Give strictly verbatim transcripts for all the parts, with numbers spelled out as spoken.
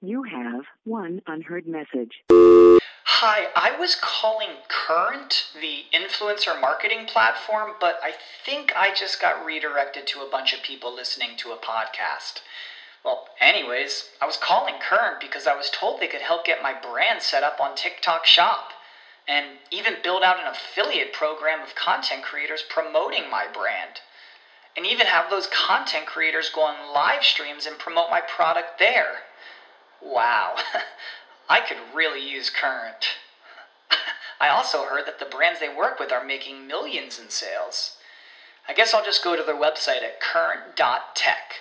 You have one unheard message. Hi, I was calling Current, the influencer marketing platform, but I think I just got redirected to a bunch of people listening to a podcast. Well, anyways, I was calling Current because I was told they could help get my brand set up on TikTok Shop, and even build out an affiliate program of content creators promoting my brand, and even have those content creators go on live streams and promote my product there. Wow, I could really use Current. I also heard that the brands they work with are making millions in sales. I guess I'll just go to their website at current dot tech.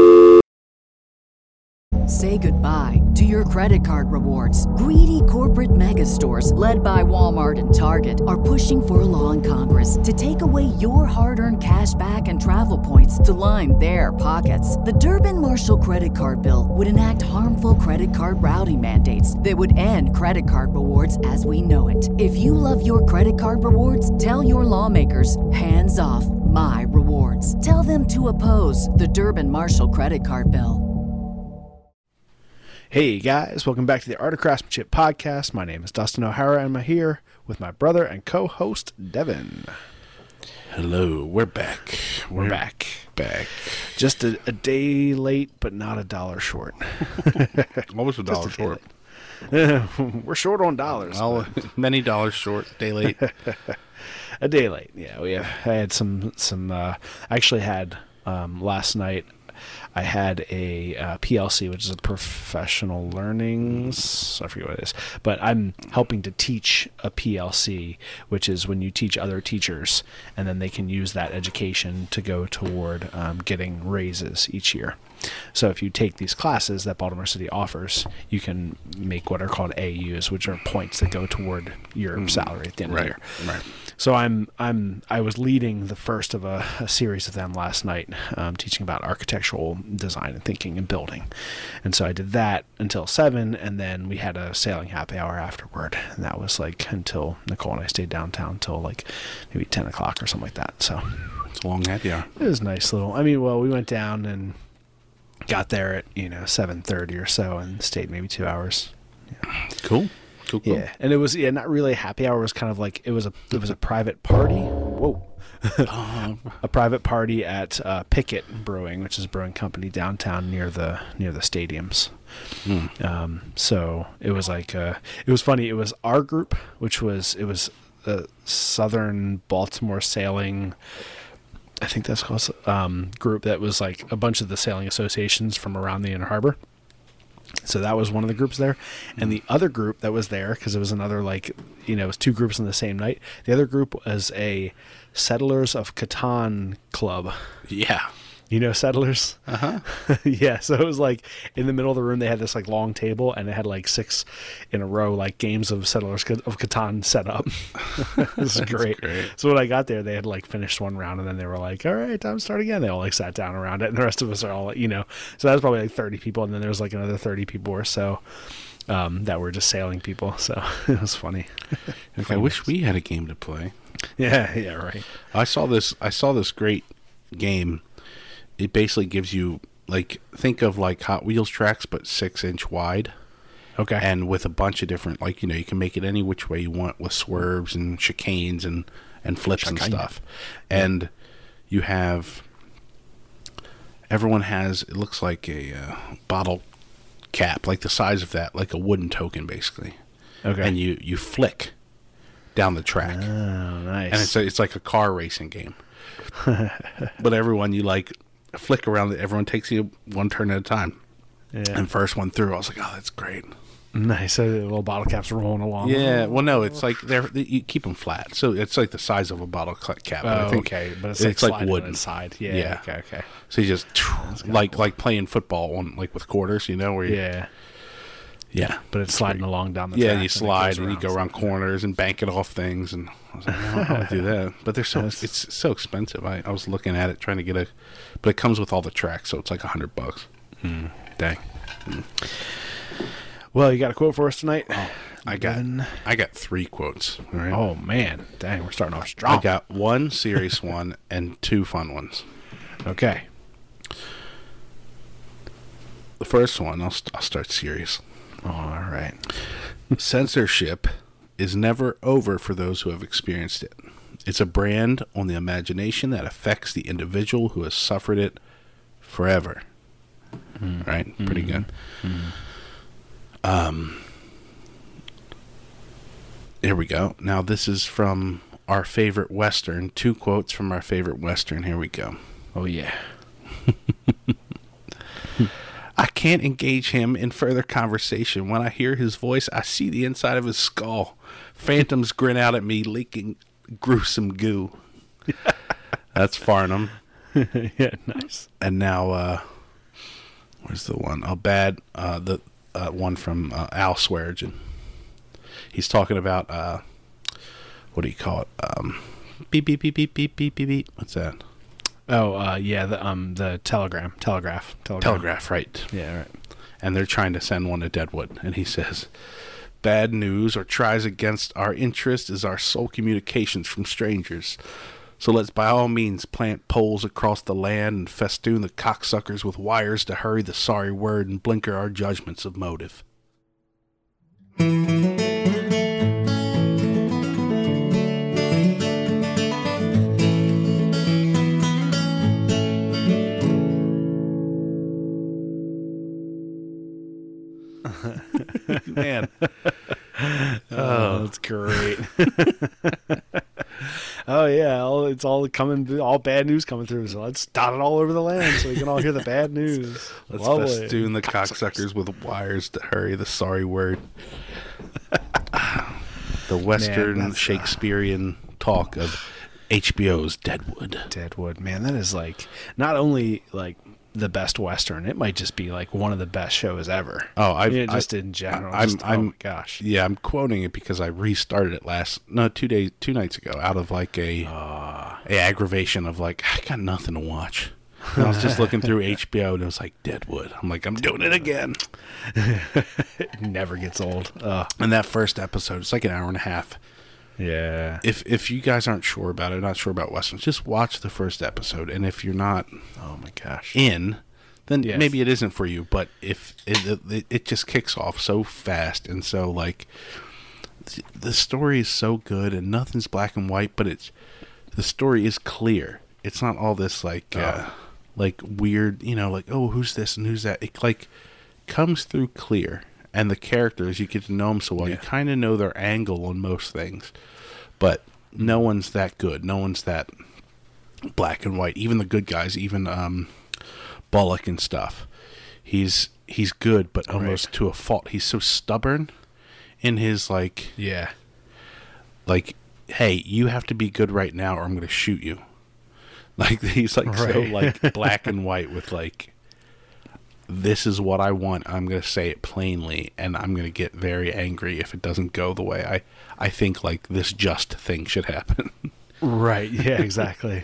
Say goodbye to your credit card rewards. Greedy corporate mega stores, led by Walmart and Target, are pushing for a law in Congress to take away your hard-earned cash back and travel points to line their pockets. The Durbin-Marshall credit card bill would enact harmful credit card routing mandates that would end credit card rewards as we know it. If you love your credit card rewards, tell your lawmakers, hands off my rewards. Tell them to oppose the Durbin-Marshall credit card bill. Hey guys, welcome back to the Art of Craftsmanship podcast. My name is Dustin O'Hara and I'm here with my brother and co-host Devin. Hello, we're back. We're, we're back. Back. Just a, a day late, but not a dollar short. What was a dollar a short? We're short on dollars. Well, many dollars short, day late. A day late, yeah. We have, I had some, some uh, I actually had um, last night, I had a uh, P L C, which is a professional learnings, I forget what it is, but I'm helping to teach a P L C, which is when you teach other teachers, and then they can use that education to go toward um, getting raises each year. So if you take these classes that Baltimore City offers, you can make what are called A Us, which are points that go toward your mm, salary at the end right, of the year. Right. So I'm I'm I was leading the first of a, a series of them last night, um, teaching about architectural design and thinking and building, and so I did that until seven, and then we had a sailing happy hour afterward, and that was like until Nicole and I stayed downtown until like maybe ten o'clock or something like that. So it's a long happy hour. It was a nice little. I mean, well, we went down and got there at you know seven thirty or so, and stayed maybe two hours. Yeah. Cool. Cool, cool. Yeah, and it was yeah not really a happy hour. It was kind of like it was a it was a private party. Whoa, a private party at uh, Pickett Brewing, which is a brewing company downtown near the near the stadiums. Mm. Um, so it was like uh, it was funny. It was our group, which was it was the Southern Baltimore Sailing. I think that's called um, group that was like a bunch of the sailing associations from around the Inner Harbor. So that was one of the groups there. And the other group that was there, because it was another, like, you know, it was two groups on the same night. The other group was a Settlers of Catan club. Yeah. You know Settlers? Uh-huh. Yeah, so it was like in the middle of the room they had this like long table and it had like six in a row like games of Settlers of Catan set up. This is great. great. So when I got there they had like finished one round and then they were like, all right, time to start again. They all like sat down around it and the rest of us are all, you know. So that was probably like thirty people and then there was like another thirty people or so um, that were just sailing people. So it was funny. Okay, I wish we had a game to play. Yeah, yeah, right. I saw this I saw this great game. It basically gives you, like, think of like Hot Wheels tracks, but six inch wide. Okay. And with a bunch of different, like, you know, you can make it any which way you want with swerves and chicanes and, and flips Chicane. and stuff. Yeah. And you have, everyone has, it looks like a uh, bottle cap, like the size of that, like a wooden token, basically. Okay. And you, you flick down the track. Oh, nice. And it's a, it's like a car racing game. But everyone, you like, flick around, everyone takes you one turn at a time. Yeah. And first one through, I was like, oh, that's great. Nice. So the little bottle caps rolling along. Yeah. Well, no, it's like they're they, you keep them flat, so it's like the size of a bottle cap. Oh, I think okay, but it's, it's like, like wooden inside. Yeah, yeah. Okay. Okay. So you just like cool. like playing football on like with quarters, you know, where you, yeah. Yeah, but it's sliding along down the yeah, track. Yeah, you slide and, and you go around corners and bank it off things, and I was like, I don't know how to do that. But they're so That's... it's so expensive. I, I was looking at it trying to get a, but it comes with all the tracks, so it's like a hundred bucks. Hmm. Dang. Hmm. Well, you got a quote for us tonight? Oh, I got I got three quotes. All right? Oh man, dang, we're starting off strong. I got one serious one and two fun ones. Okay. The first one, I'll, st- I'll start serious. Oh, all right. Censorship is never over for those who have experienced it. It's a brand on the imagination that affects the individual who has suffered it forever. Mm. Right? Mm-hmm. Pretty good. Mm-hmm. Um, here we go. Now, this is from our favorite Western. Two quotes from our favorite Western. Here we go. Oh, yeah. I can't engage him in further conversation. When I hear his voice, I see the inside of his skull. Phantoms grin out at me, leaking gruesome goo. That's Farnham. Yeah, nice. And now, uh, where's the one? Oh, bad. Uh, the uh, one from uh, Al Swearingen. He's talking about, uh, what do you call it? Um, beep, beep, beep, beep, beep, beep, beep, beep. What's that? Oh, uh, yeah, the um, the telegram, telegraph, telegram, telegraph, right? Yeah, right. And they're trying to send one to Deadwood, and he says, "Bad news or tries against our interest is our sole communications from strangers. So let's by all means plant poles across the land and festoon the cocksuckers with wires to hurry the sorry word and blinker our judgments of motive." Man. Oh, that's great. Oh yeah, all, it's all coming, all bad news coming through. So let's dot it all over the land so we can all hear the bad news. Let's Lovely. festoon the cocksuckers with wires to hurry the sorry word. The Western Man, Shakespearean uh, talk of H B O's Deadwood. Deadwood, man, that is like not only like the best Western, it might just be like one of the best shows ever. Oh, I yeah, just I, in general. I'm, just, I'm, oh my gosh. Yeah, I'm quoting it because I restarted it last no two days, two nights ago, out of like a, uh, a aggravation of like I got nothing to watch. And I was just looking through H B O and it was like Deadwood. I'm like I'm doing it again. It never gets old. Uh, and that first episode, it's like an hour and a half. Yeah. If if you guys aren't sure about it, not sure about Westerns, just watch the first episode. And if you're not, oh my gosh, in, then yes. maybe it isn't for you. But if it, it it just kicks off so fast and so like the story is so good and nothing's black and white, but it's the story is clear. It's not all this like oh. uh, like weird, you know, like oh who's this and who's that. It like comes through clear. And the characters, you get to know them so well. Yeah. You kind of know their angle on most things. But no one's that good. No one's that black and white. Even the good guys, even um, Bullock and stuff. He's he's good, but almost right. to a fault. He's so stubborn in his, like... Yeah. Like, hey, you have to be good right now or I'm going to shoot you. Like, he's, like, right. so, like, black and white with, like... This is what I want. I'm going to say it plainly, and I'm going to get very angry if it doesn't go the way I, I think, like, this just thing should happen. Right. Yeah, exactly.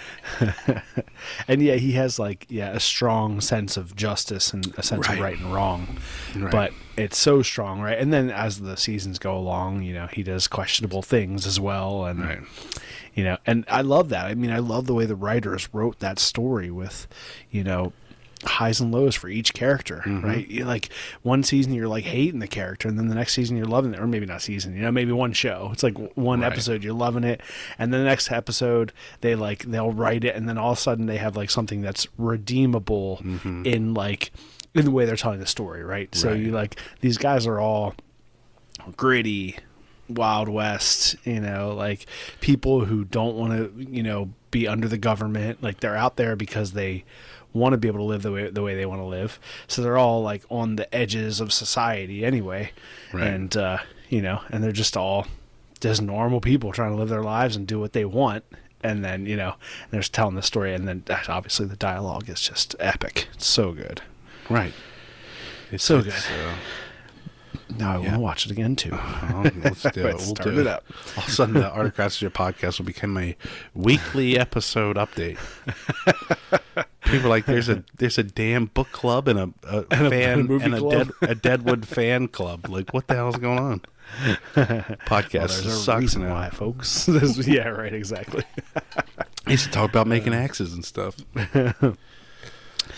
And, yeah, he has, like, yeah, a strong sense of justice and a sense right. of right and wrong. Right. But it's so strong, right? And then as the seasons go along, you know, he does questionable things as well. And, right. you know, and I love that. I mean, I love the way the writers wrote that story with, you know, highs and lows for each character, mm-hmm. right? You like one season you're like hating the character, and then the next season you're loving it, or maybe not season, you know, maybe one show. It's like one right. episode you're loving it, and then the next episode they like they'll write it, and then all of a sudden they have like something that's redeemable mm-hmm. in like in the way they're telling the story, right? right? So you like these guys are all gritty, Wild West, you know, like people who don't want to, you know, be under the government, like they're out there because they want to be able to live the way the way they want to live. So they're all like on the edges of society anyway. Right. And, uh, you know, and they're just all just normal people trying to live their lives and do what they want. And then, you know, and they're just telling the story. And then obviously the dialogue is just epic. It's so good. Right. It's so it's, good. Uh, now I yeah. want to watch it again too. Uh, let's do it. We'll start do it it up. All of a sudden the Artocracy podcast will become a weekly episode update. People are like, there's a there's a damn book club and a, a and fan a and a, dead, a Deadwood fan club. Like, what the hell's going on? Podcast well, there's a sucks reason now. why, folks. This, yeah, right, exactly. I used to talk about making axes and stuff.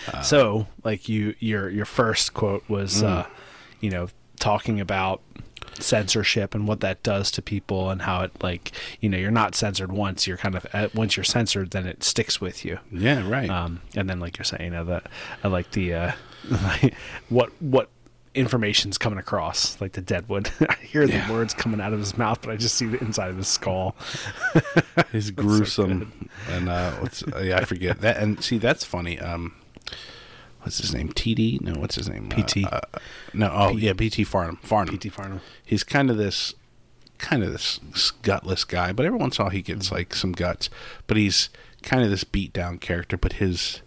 Uh, so, like you, your your first quote was, mm. uh, you know, talking about censorship and what that does to people and how it, like, you know, you're not censored once. You're kind of uh, once you're censored, then it sticks with you. Yeah, right. Um, and then, like you're saying, you know, that I like the uh, what what. information's coming across, like the Deadwood. I hear yeah. the words coming out of his mouth, but I just see the inside of his skull. He's gruesome, so and uh, what's uh, yeah, I forget that. And see, that's funny. Um, what's his name? T D? No, what's his name? P T. Uh, uh, no, oh P- yeah, P T Farnham. Farnham. P T Farnham. He's kind of this, kind of this gutless guy, but every once in a while he gets like some guts. But he's kind of this beat down character. But his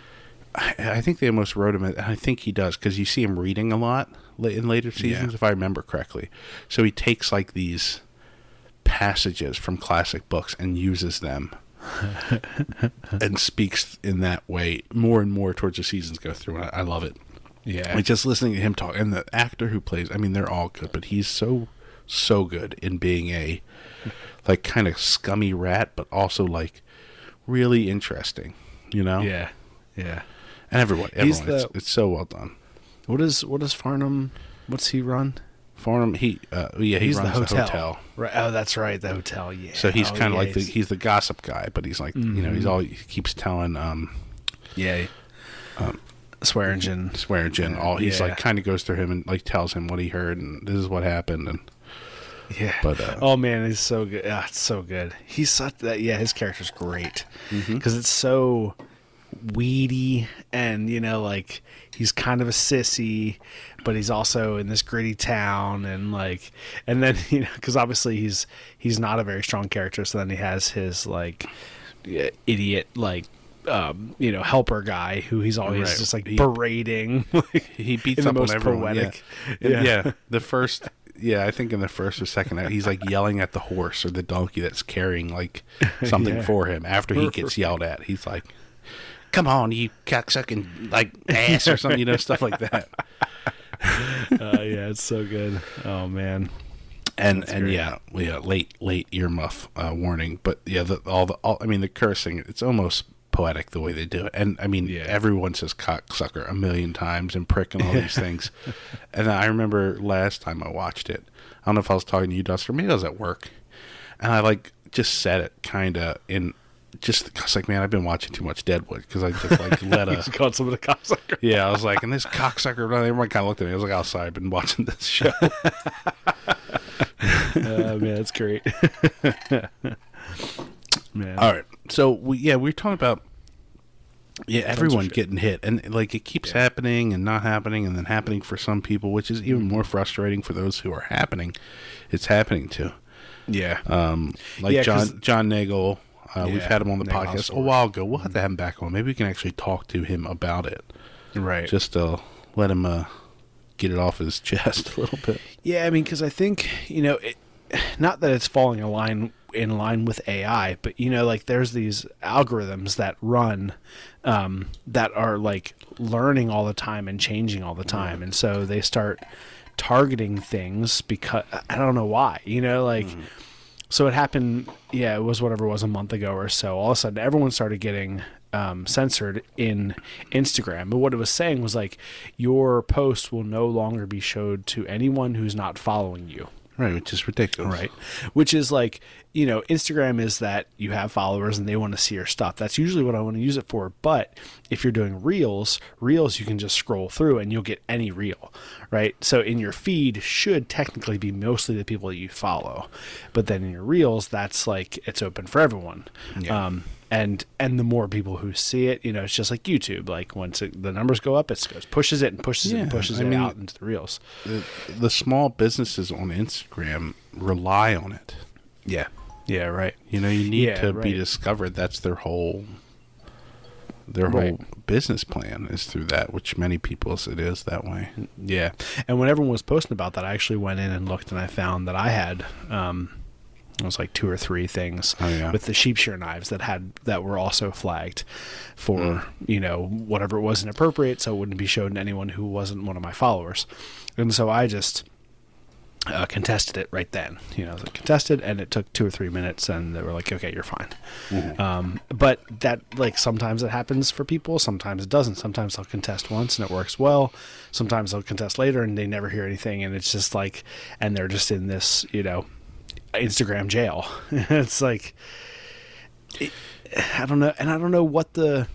I think they almost wrote him, and I think he does, because you see him reading a lot in later seasons, yeah. if I remember correctly. So he takes like these passages from classic books and uses them and speaks in that way more and more towards the seasons go through. And I, I love it. Yeah. Like just listening to him talk, and the actor who plays, I mean, they're all good, but he's so, so good in being a like kind of scummy rat, but also like really interesting, you know? Yeah. Yeah. And everyone, everyone, the, it's, it's so well done. What is what is Farnham? What's he run? Farnham, he uh, yeah, he he's runs the hotel. the hotel. Right. Oh, that's right, the hotel. Yeah. So he's oh, kind of yeah, like the he's, he's the gossip guy, but he's like mm-hmm. you know he's all he keeps telling um yeah um Swearingen Swearingen all he's yeah. like kind of goes through him and like tells him what he heard and this is what happened and yeah. But uh, oh man, he's so good. Ah, it's so good. He's such that. Yeah, his character's great because mm-hmm. it's so weedy and you know like he's kind of a sissy, but he's also in this gritty town and like and then you know because obviously he's he's not a very strong character, so then he has his like idiot like um you know helper guy who he's always right. just like he, berating he beats in up the most on everyone poetic yeah. Yeah. yeah the first yeah I think in the first or second he's like yelling at the horse or the donkey that's carrying like something yeah. for him after he gets yelled at. He's like, come on, you cocksucking like ass or something, you know, stuff like that. uh, yeah, it's so good. Oh man, and That's and great. yeah, yeah, late late earmuff uh, warning, but yeah, the, all the all, I mean the cursing, it's almost poetic the way they do it, and I mean yeah. everyone says cocksucker a million times and prick and all these things, and I remember last time I watched it, I don't know if I was talking to you, Duster, maybe I was at work, and I like just said it kind of in. Just, I was like, man, I've been watching too much Deadwood because I just like let a. called someone a cocksucker. Yeah, I was like, and this cocksucker. Everyone kind of looked at me. I was like, oh, sorry, I've been watching this show. Oh man, that's great. Man. All right, so we yeah we we're talking about yeah everyone getting hit, and like it keeps yeah. happening and not happening, and then happening for some people, which is even more frustrating for those who are happening. It's happening to. Yeah. Um, like yeah, John John Nagel. Uh, yeah, we've had him on the Nagel podcast Story. a while ago. We'll have to have him back on. Maybe we can actually talk to him about it. Right. Just to let him uh, get it off his chest a little bit. Yeah, I mean, because I think, you know, it, not that it's falling in line, in line with A I, but, you know, like there's these algorithms that run um, that are like learning all the time and changing all the time. Mm. And so they start targeting things because I don't know why, you know, like... Mm. So it happened, yeah, it was whatever it was a month ago or so. All of a sudden, everyone started getting um, censored in Instagram. But what it was saying was like, your post will no longer be showed to anyone who's not following you. Right, which is ridiculous. Right. Which is like, you know, Instagram is that you have followers and they want to see your stuff. That's usually what I want to use it for. But if you're doing Reels, Reels you can just scroll through and you'll get any Reel, right? So in your feed should technically be mostly the people that you follow. But then in your Reels, that's like, it's open for everyone. Yeah. Um, and and the more people who see it, you know, it's just like YouTube. Like once it, the numbers go up, it goes pushes it and pushes yeah, it and pushes I it mean, out into the Reels. The, the small businesses on Instagram rely on it. Yeah. Yeah, right. You know, you need yeah, to right. be discovered. That's their whole their right. whole business plan is through that, which many people's it is that way. Yeah. And when everyone was posting about that, I actually went in and looked and I found that I had um it was like two or three things oh, yeah. with the sheep shear knives that had that were also flagged for, mm. you know, whatever it was inappropriate, so it wouldn't be shown to anyone who wasn't one of my followers. And so I just uh, contested it right then. You know, it was like contested, and it took two or three minutes, and they were like, "Okay, you're fine." Mm-hmm. Um, but that, like, sometimes it happens for people, sometimes it doesn't. Sometimes they'll contest once and it works well. Sometimes they'll contest later and they never hear anything, and it's just like, and they're just in this, you know, Instagram jail. It's like, it, I don't know, and I don't know what the.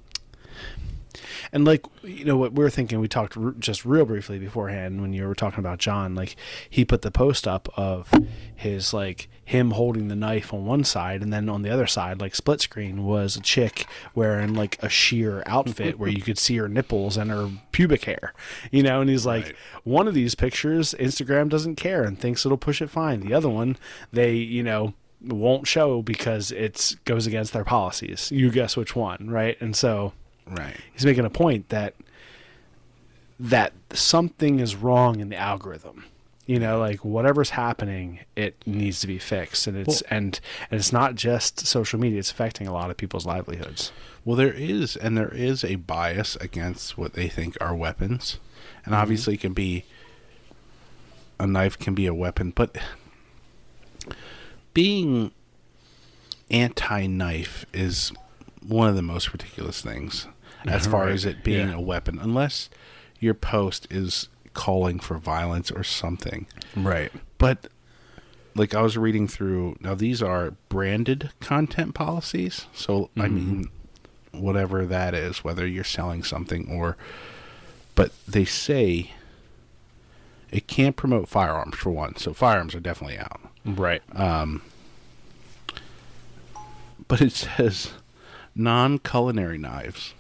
And, like, you know, what we were thinking, we talked r- just real briefly beforehand when you were talking about John, like, he put the post up of his, like, him holding the knife on one side, and then on the other side, like, split screen, was a chick wearing, like, a sheer outfit where you could see her nipples and her pubic hair, you know, and he's like, right. One of these pictures, Instagram doesn't care and thinks it'll push it fine. The other one, they, you know, won't show because it goes against their policies. You guess which one, right? And so... Right. He's making a point that that something is wrong in the algorithm. You know, like, whatever's happening, it needs to be fixed, and it's well, and and it's not just social media; it's affecting a lot of people's livelihoods. Well, there is, and there is a bias against what they think are weapons, and mm-hmm. obviously, it can be a knife can be a weapon, but being anti-knife is one of the most ridiculous things as far right. as it being yeah. a weapon, unless your post is calling for violence or something. Right. But, like, I was reading through, now these are branded content policies. So, mm-hmm. I mean, whatever that is, whether you're selling something or, but they say it can't promote firearms, for one. So firearms are definitely out. Right. Um, but it says non-culinary knives.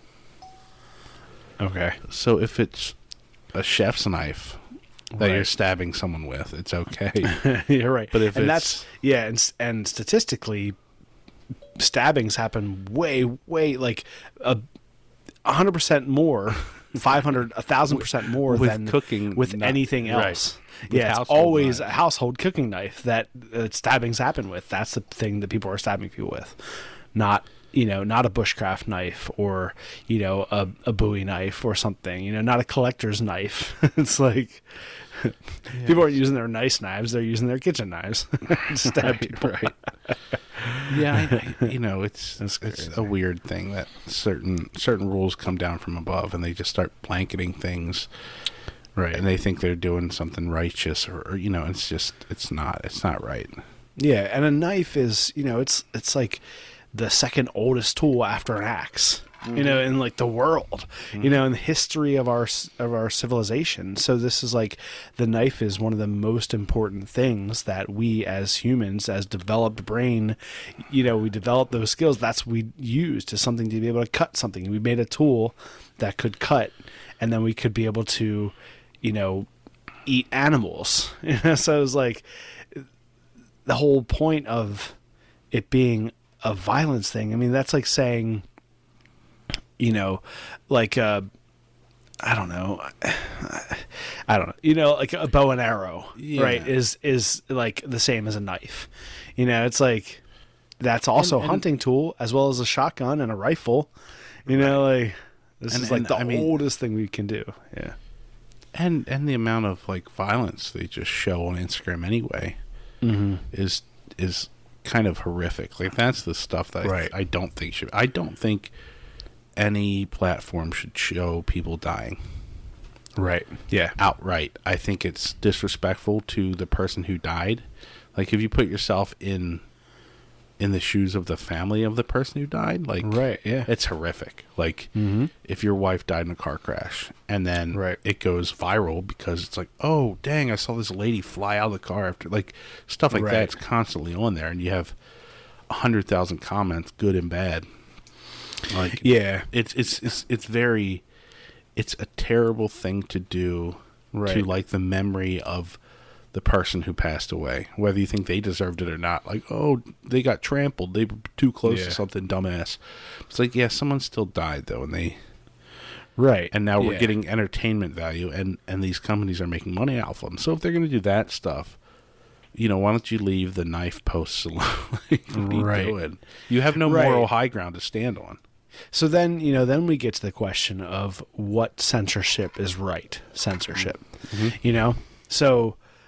Okay. So if it's a chef's knife that right. you're stabbing someone with, it's okay. You're right. But if and it's... that's yeah, and and statistically, stabbings happen way, way like a hundred percent more, five hundred, a thousand percent more with than cooking with not, anything else. Right. Yeah, it's always knives. A household cooking knife that uh, stabbings happen with. That's the thing that people are stabbing people with, not. You know, not a bushcraft knife or, you know, a, a Bowie knife or something, you know, not a collector's knife. It's like yeah. people aren't using their nice knives. They're using their kitchen knives to stab right, people. Right. Yeah. I, I, you know, it's, it's a weird thing that certain, certain rules come down from above and they just start blanketing things. Right. And they think they're doing something righteous or, or, you know, it's just, it's not, it's not right. Yeah. And a knife is, you know, it's, it's like, the second oldest tool after an axe, mm-hmm. you know, in like the world, mm-hmm. you know, in the history of our of our civilization. So this is like the knife is one of the most important things that we as humans, as developed brain, you know, we develop those skills. That's what we use to something to be able to cut something. We made a tool that could cut, and then we could be able to, you know, eat animals. You know, so it was like the whole point of it being a violence thing. I mean, that's like saying, you know, like, uh, I don't know. I don't know. You know, like a bow and arrow, yeah. right, is is like the same as a knife. You know, it's like that's also and, and, a hunting tool as well as a shotgun and a rifle. You right. know, like this and, is like and, the I mean, oldest thing we can do. Yeah. And and the amount of like violence they just show on Instagram anyway mm-hmm. is is kind of horrific. Like that's the stuff that right. I, I don't think should. I don't think any platform should show people dying. Right. Yeah. Outright. I think it's disrespectful to the person who died. Like if you put yourself in in the shoes of the family of the person who died, like right, yeah. it's horrific. Like mm-hmm. if your wife died in a car crash and then right. it goes viral because it's like, oh dang, I saw this lady fly out of the car after, like stuff like right. that's constantly on there, and you have a hundred thousand comments, good and bad. Like yeah, it's it's it's it's very it's a terrible thing to do right. to like the memory of the person who passed away, whether you think they deserved it or not. Like, oh, they got trampled. They were too close yeah. to something dumbass. It's like, yeah, someone still died though, and they, right. And now yeah. we're getting entertainment value, and and these companies are making money off of them. So if they're going to do that stuff, you know, why don't you leave the knife posts alone? Like, what are you right. doing? You have no right. moral high ground to stand on. So then, you know, then we get to the question of what censorship is right censorship. Mm-hmm. You know, so.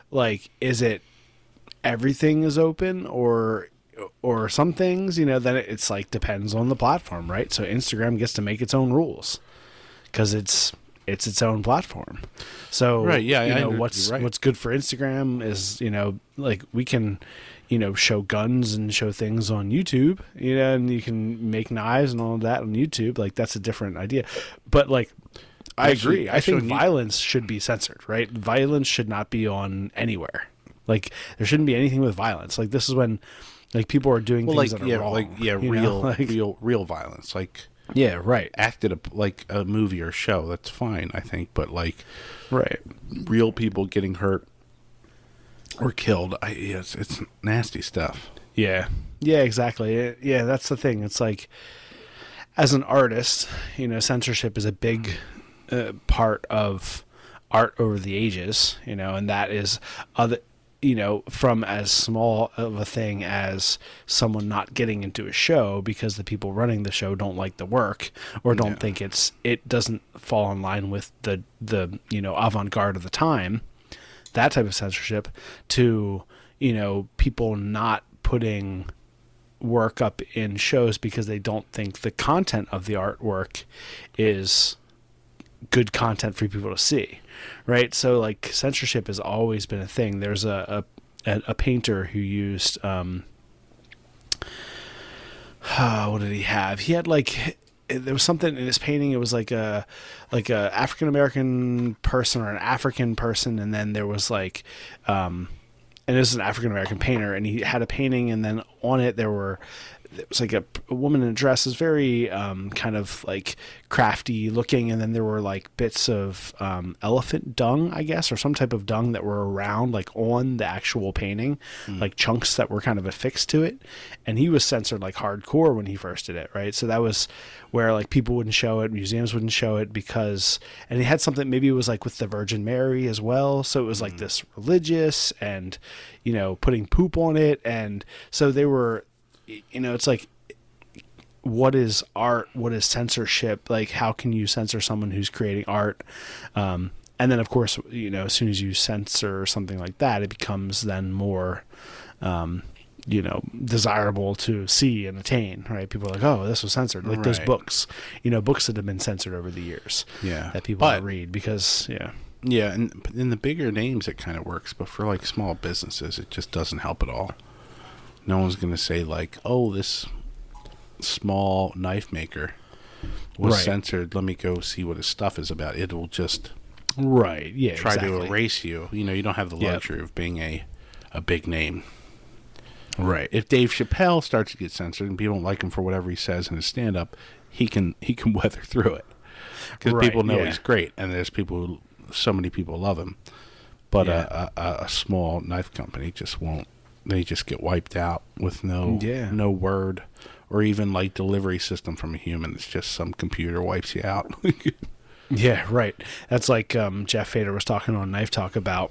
like, is it everything is open or or some things, you know, then it's like depends on the platform, right? So Instagram gets to make its own rules because it's it's its own platform. So right, yeah, you I know under- what's right. what's good for Instagram is, you know, like we can, you know, show guns and show things on YouTube, you know, and you can make knives and all of that on YouTube. Like that's a different idea. But like I Actually- agree. I actually think on YouTube- violence should be censored, right? Violence should not be on anywhere. Like there shouldn't be anything with violence. Like this is when like people are doing Well, things like that are yeah, wrong. like yeah, you know? real, Like, real, real violence. Like yeah, right, acted a, like a movie or show. That's fine, I think. But like right. real people getting hurt or killed, I yeah, it's, it's nasty stuff. Yeah, yeah, exactly. It- yeah, that's the thing. It's like as an artist, you know, censorship is a big uh, part of art over the ages. You know, and that is other. You know, from as small of a thing as someone not getting into a show because the people running the show don't like the work or don't Yeah. think it's it doesn't fall in line with the the you know avant-garde of the time, that type of censorship, to you know people not putting work up in shows because they don't think the content of the artwork is good content for people to see, right? So like censorship has always been a thing. There's a a, a painter who used um uh, what did he have? He had like there was something in his painting. It was like a like a African American person or an African person, and then there was like um and this is an African American painter, and he had a painting, and then on it there were it was like a, a woman in a dress. Is very um, kind of like crafty looking, and then there were like bits of um, elephant dung, I guess, or some type of dung that were around, like on the actual painting, mm. like chunks that were kind of affixed to it. And he was censored like hardcore when he first did it, right? So that was where like people wouldn't show it, museums wouldn't show it because, and he had something, maybe it was like with the Virgin Mary as well. So it was like mm. this religious and, you know, putting poop on it, and so they were. You know, it's like, what is art? What is censorship? Like, how can you censor someone who's creating art? Um, and then, of course, you know, as soon as you censor something like that, it becomes then more, um, you know, desirable to see and attain, right? People are like, oh, this was censored. Like right. those books, you know, books that have been censored over the years. Yeah. That people but, don't read because, yeah. Yeah, and in the bigger names, it kind of works. But for, like, small businesses, it just doesn't help at all. No one's going to say, like, oh, this small knife maker was right. censored. Let me go see what his stuff is about. It will just right, yeah, try exactly. to erase you. You know, you don't have the luxury yep. of being a, a big name. Right. If Dave Chappelle starts to get censored and people don't like him for whatever he says in his stand-up, he can he can weather through it. Because right, people know yeah. he's great, and there's people who, so many people love him. But yeah. a, a, a small knife company just won't. They just get wiped out with no yeah. no word or even like delivery system from a human. It's just some computer wipes you out. Yeah, right. That's like um, Jeff Fader was talking on Knife Talk about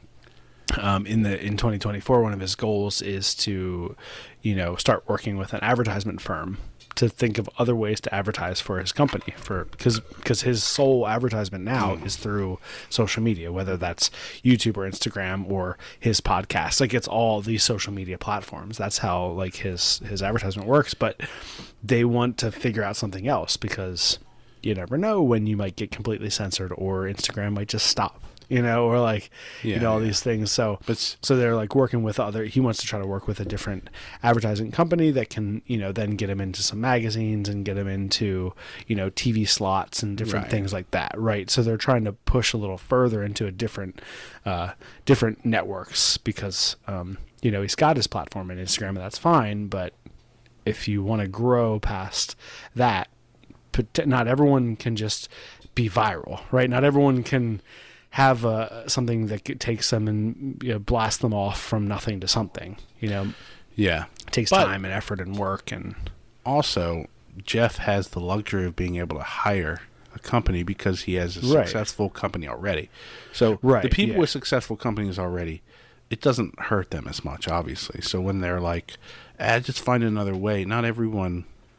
um, in the in twenty twenty-four. One of his goals is to, you know, start working with an advertisement firm to think of other ways to advertise for his company, for because because his sole advertisement now mm. is through social media, whether that's YouTube or Instagram or his podcast. Like it's all these social media platforms. That's how like his his advertisement works. But they want to figure out something else because you never know when you might get completely censored or Instagram might just stop. You know, or like, yeah, you know, all yeah. these things. So, but, so they're like working with other, he wants to try to work with a different advertising company that can, you know, then get him into some magazines and get him into, you know, T V slots and different right. things like that. Right. So they're trying to push a little further into a different, uh, different networks because, um, you know, he's got his platform in Instagram and that's fine. But if you want to grow past that, not everyone can just be viral, right? Not everyone can have uh, something that takes them and you know, blast them off from nothing to something. You know, yeah, it takes but time and effort and work. And also, Jeff has the luxury of being able to hire a company because he has a right. successful company already. So right, the people yeah. with successful companies already, it doesn't hurt them as much, obviously. So when they're like, ah, just find another way. Not everyone,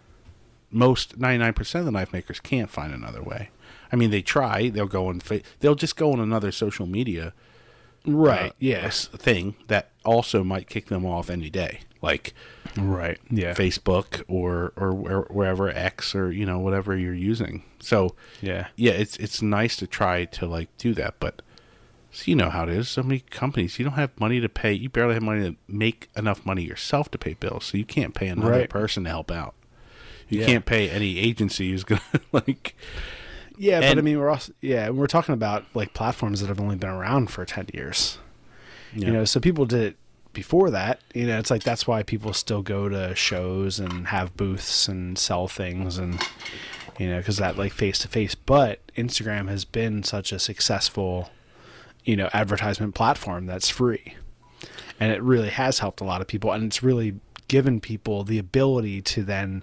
most ninety-nine percent of the knife makers can't find another way. I mean, they try. They'll go and fa- they'll just go on another social media Right. uh, Yeah. s- thing that also might kick them off any day, like Right. Yeah. Facebook or or where, wherever X or you know whatever you're using. So Yeah. yeah, it's it's nice to try to like do that, but so you know how it is. So many companies, you don't have money to pay. You barely have money to make enough money yourself to pay bills, so you can't pay another Right. person to help out. You Yeah. can't pay any agency who's gonna like. Yeah, but And- I mean, we're also yeah, we're talking about like platforms that have only been around for ten years. Yeah. You know, so people did it before that. You know, it's like that's why people still go to shows and have booths and sell things, and you know, because that like face to face. But Instagram has been such a successful, you know, advertisement platform that's free, and it really has helped a lot of people, and it's really given people the ability to then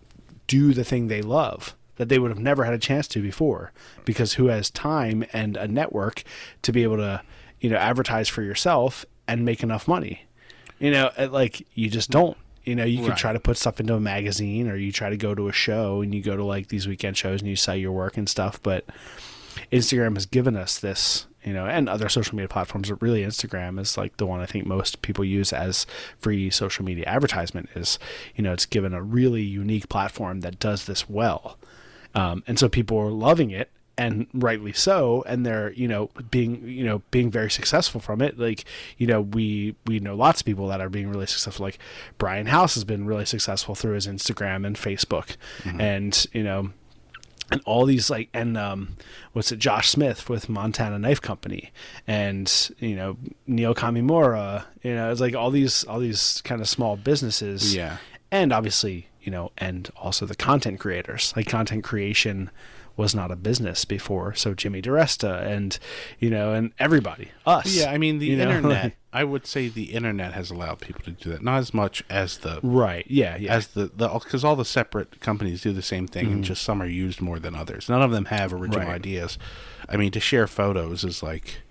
do the thing they love that they would have never had a chance to before, because who has time and a network to be able to, you know, advertise for yourself and make enough money? You know, it- like you just don't. You know, you Right. could try to put stuff into a magazine, or you try to go to a show and you go to like these weekend shows and you sell your work and stuff. But Instagram has given us this, you know, and other social media platforms, but really Instagram is like the one I think most people use as free social media advertisement. Is, you know, it's given a really unique platform that does this well. Um, and so people are loving it, and rightly so, and they're, you know, being, you know, being very successful from it. Like, you know, we, we know lots of people that are being really successful. Like Brian House has been really successful through his Instagram and Facebook, and, you know, and all these like, and, um, what's it, Josh Smith with Montana Knife Company, and, you know, Neil Kamimura, you know, it's like all these, all these kind of small businesses. Yeah. And obviously, you know, and also the content creators. Like content creation was not a business before. So Jimmy DiResta and, you know, and everybody, us. Yeah, I mean the you know, internet. like- I would say the internet has allowed people to do that, not as much as the right. Yeah. Yeah. as the the because all the separate companies do the same thing, and just some are used more than others. None of them have original Right. ideas. I mean, to share photos is like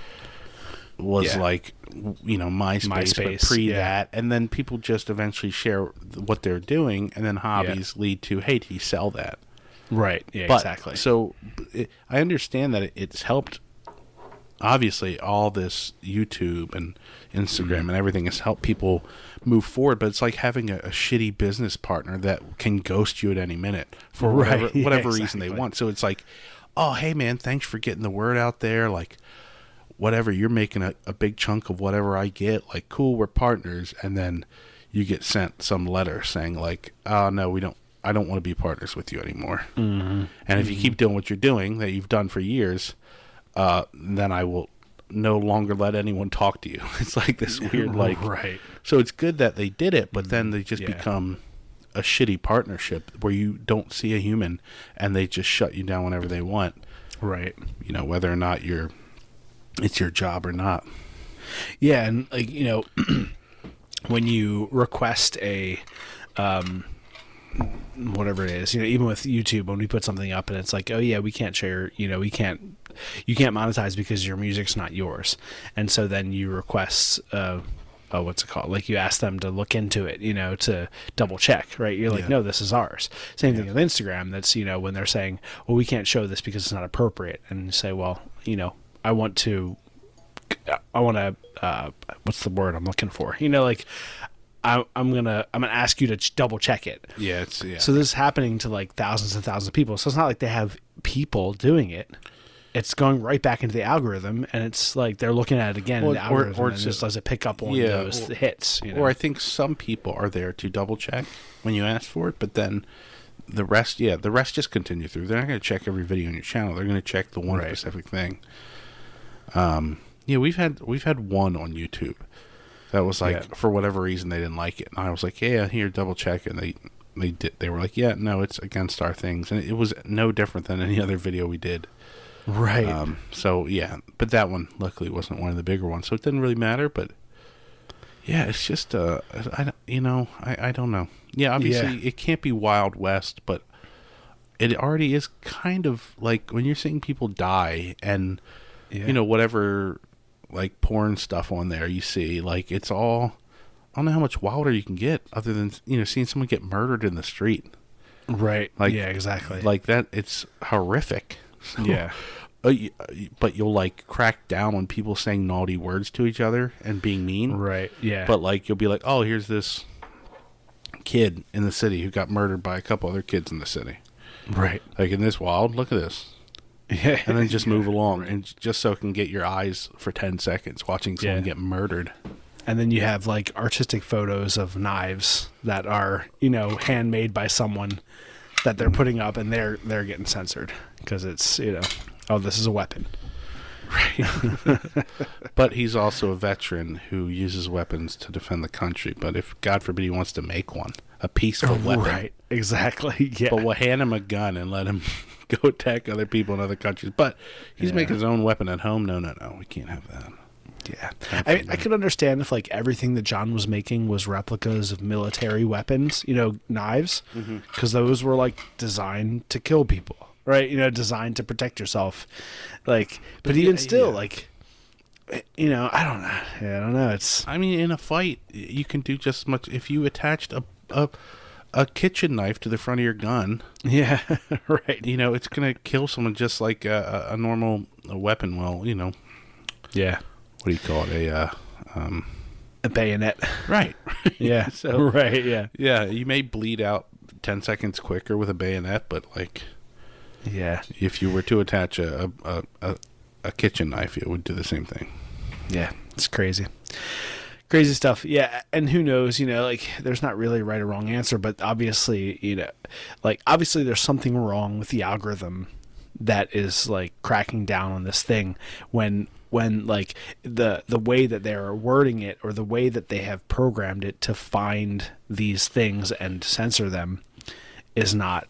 was Yeah. like you know MySpace, MySpace, but pre yeah. that, and then people just eventually share what they're doing, and then hobbies lead to, hey, do you sell that? right. Yeah, But, exactly. So it, I understand that it, it's helped. Obviously, all this YouTube and Instagram Mm-hmm. and everything has helped people move forward. But it's like having a, a shitty business partner that can ghost you at any minute for Right, whatever yeah, whatever reason they exactly. want. So it's like, oh, hey man, thanks for getting the word out there. Like, whatever, you're making a, a big chunk of whatever I get. Like, cool, we're partners. And then you get sent some letter saying like, oh no, we don't. I don't want to be partners with you anymore. Mm-hmm. And if you keep doing what you're doing that you've done for years, uh, then I will no longer let anyone talk to you. It's like this weird, like, right. so it's good that they did it, but then they just Yeah. become a shitty partnership where you don't see a human and they just shut you down whenever they want, Right. you know, whether or not you're, it's your job or not. Yeah, and like, you know, when you request a um whatever it is, you know, even with YouTube, when we put something up and it's like, oh yeah, we can't share, you know, we can't, you can't monetize because your music's not yours. And so then you request, uh, oh, what's it called? Like you ask them to look into it, you know, to double check, right? You're like, Yeah. no, this is ours. Same thing with Instagram. That's, you know, when they're saying, well, we can't show this because it's not appropriate. And you say, well, you know, I want to, I want to, uh, what's the word I'm looking for? You know, like, I, I'm gonna I'm gonna ask you to ch- double check it. Yeah, it's, yeah. So this is happening to like thousands and thousands of people. So it's not like they have people doing it. It's going right back into the algorithm, and it's like they're looking at it again Well, in the or- algorithm, or and it's- just does it pick up on yeah, those or- hits. You know? Or I think some people are there to double check when you ask for it, but then the rest, yeah, the rest just continue through. They're not going to check every video on your channel. They're going to check the one Right. specific thing. Um, yeah, we've had we've had one on YouTube that was like, Yeah. for whatever reason they didn't like it, and I was like, yeah, here, double check it. And they they did. They were like, yeah, no, it's against our things, and it was no different than any other video we did. right. Um, so yeah, but that one luckily wasn't one of the bigger ones, so it didn't really matter. But yeah, it's just uh, I don't- you know I I don't know. Yeah, obviously Yeah. it can't be Wild West, but it already is kind of like when you're seeing people die and Yeah. you know whatever like porn stuff on there you see, like it's all, I don't know how much wilder you can get other than you know seeing someone get murdered in the street. right. Like yeah, exactly. Like that, it's horrific. So, yeah. uh, you- uh, but you'll like crack down on people saying naughty words to each other and being mean. Right. Yeah. But like you'll be like, oh, here's this kid in the city who got murdered by a couple other kids in the city. right. Like, in this wild, look at this. Yeah. And then just move along, and just so it can get your eyes for ten seconds watching someone Yeah. get murdered. And then you have like artistic photos of knives that are, you know, handmade by someone that they're putting up, and they're they're getting censored because it's, you know, oh, this is a weapon. But he's also a veteran who uses weapons to defend the country. But if, God forbid, he wants to make one, a peaceful weapon. Right. Exactly. Yeah. But we'll hand him a gun and let him go attack other people in other countries. But he's Yeah. making his own weapon at home. No, no, no. We can't have that. Yeah, I, I could understand if like everything that John was making was replicas of military weapons, you know, knives, because those were like designed to kill people, right? You know, designed to protect yourself. Like, but even yeah, still, yeah. like, you know, I don't know. Yeah, I don't know. It's I mean, in a fight, you can do just as much. If you attached a, a, a kitchen knife to the front of your gun, yeah, right. you know, it's going to kill someone just like a, a a normal a weapon. Well, you know, Yeah, what do you call it? A, uh, um, a bayonet. right. Yeah, So- right. Yeah, Yeah, you may bleed out ten seconds quicker with a bayonet, but like yeah, if you were to attach a a, a, a kitchen knife, it would do the same thing. yeah. It's crazy. Crazy stuff. Yeah. And who knows, you know, like there's not really a right or wrong answer, but obviously, you know, like obviously there's something wrong with the algorithm that is like cracking down on this thing when when like the the way that they're wording it or the way that they have programmed it to find these things and censor them is not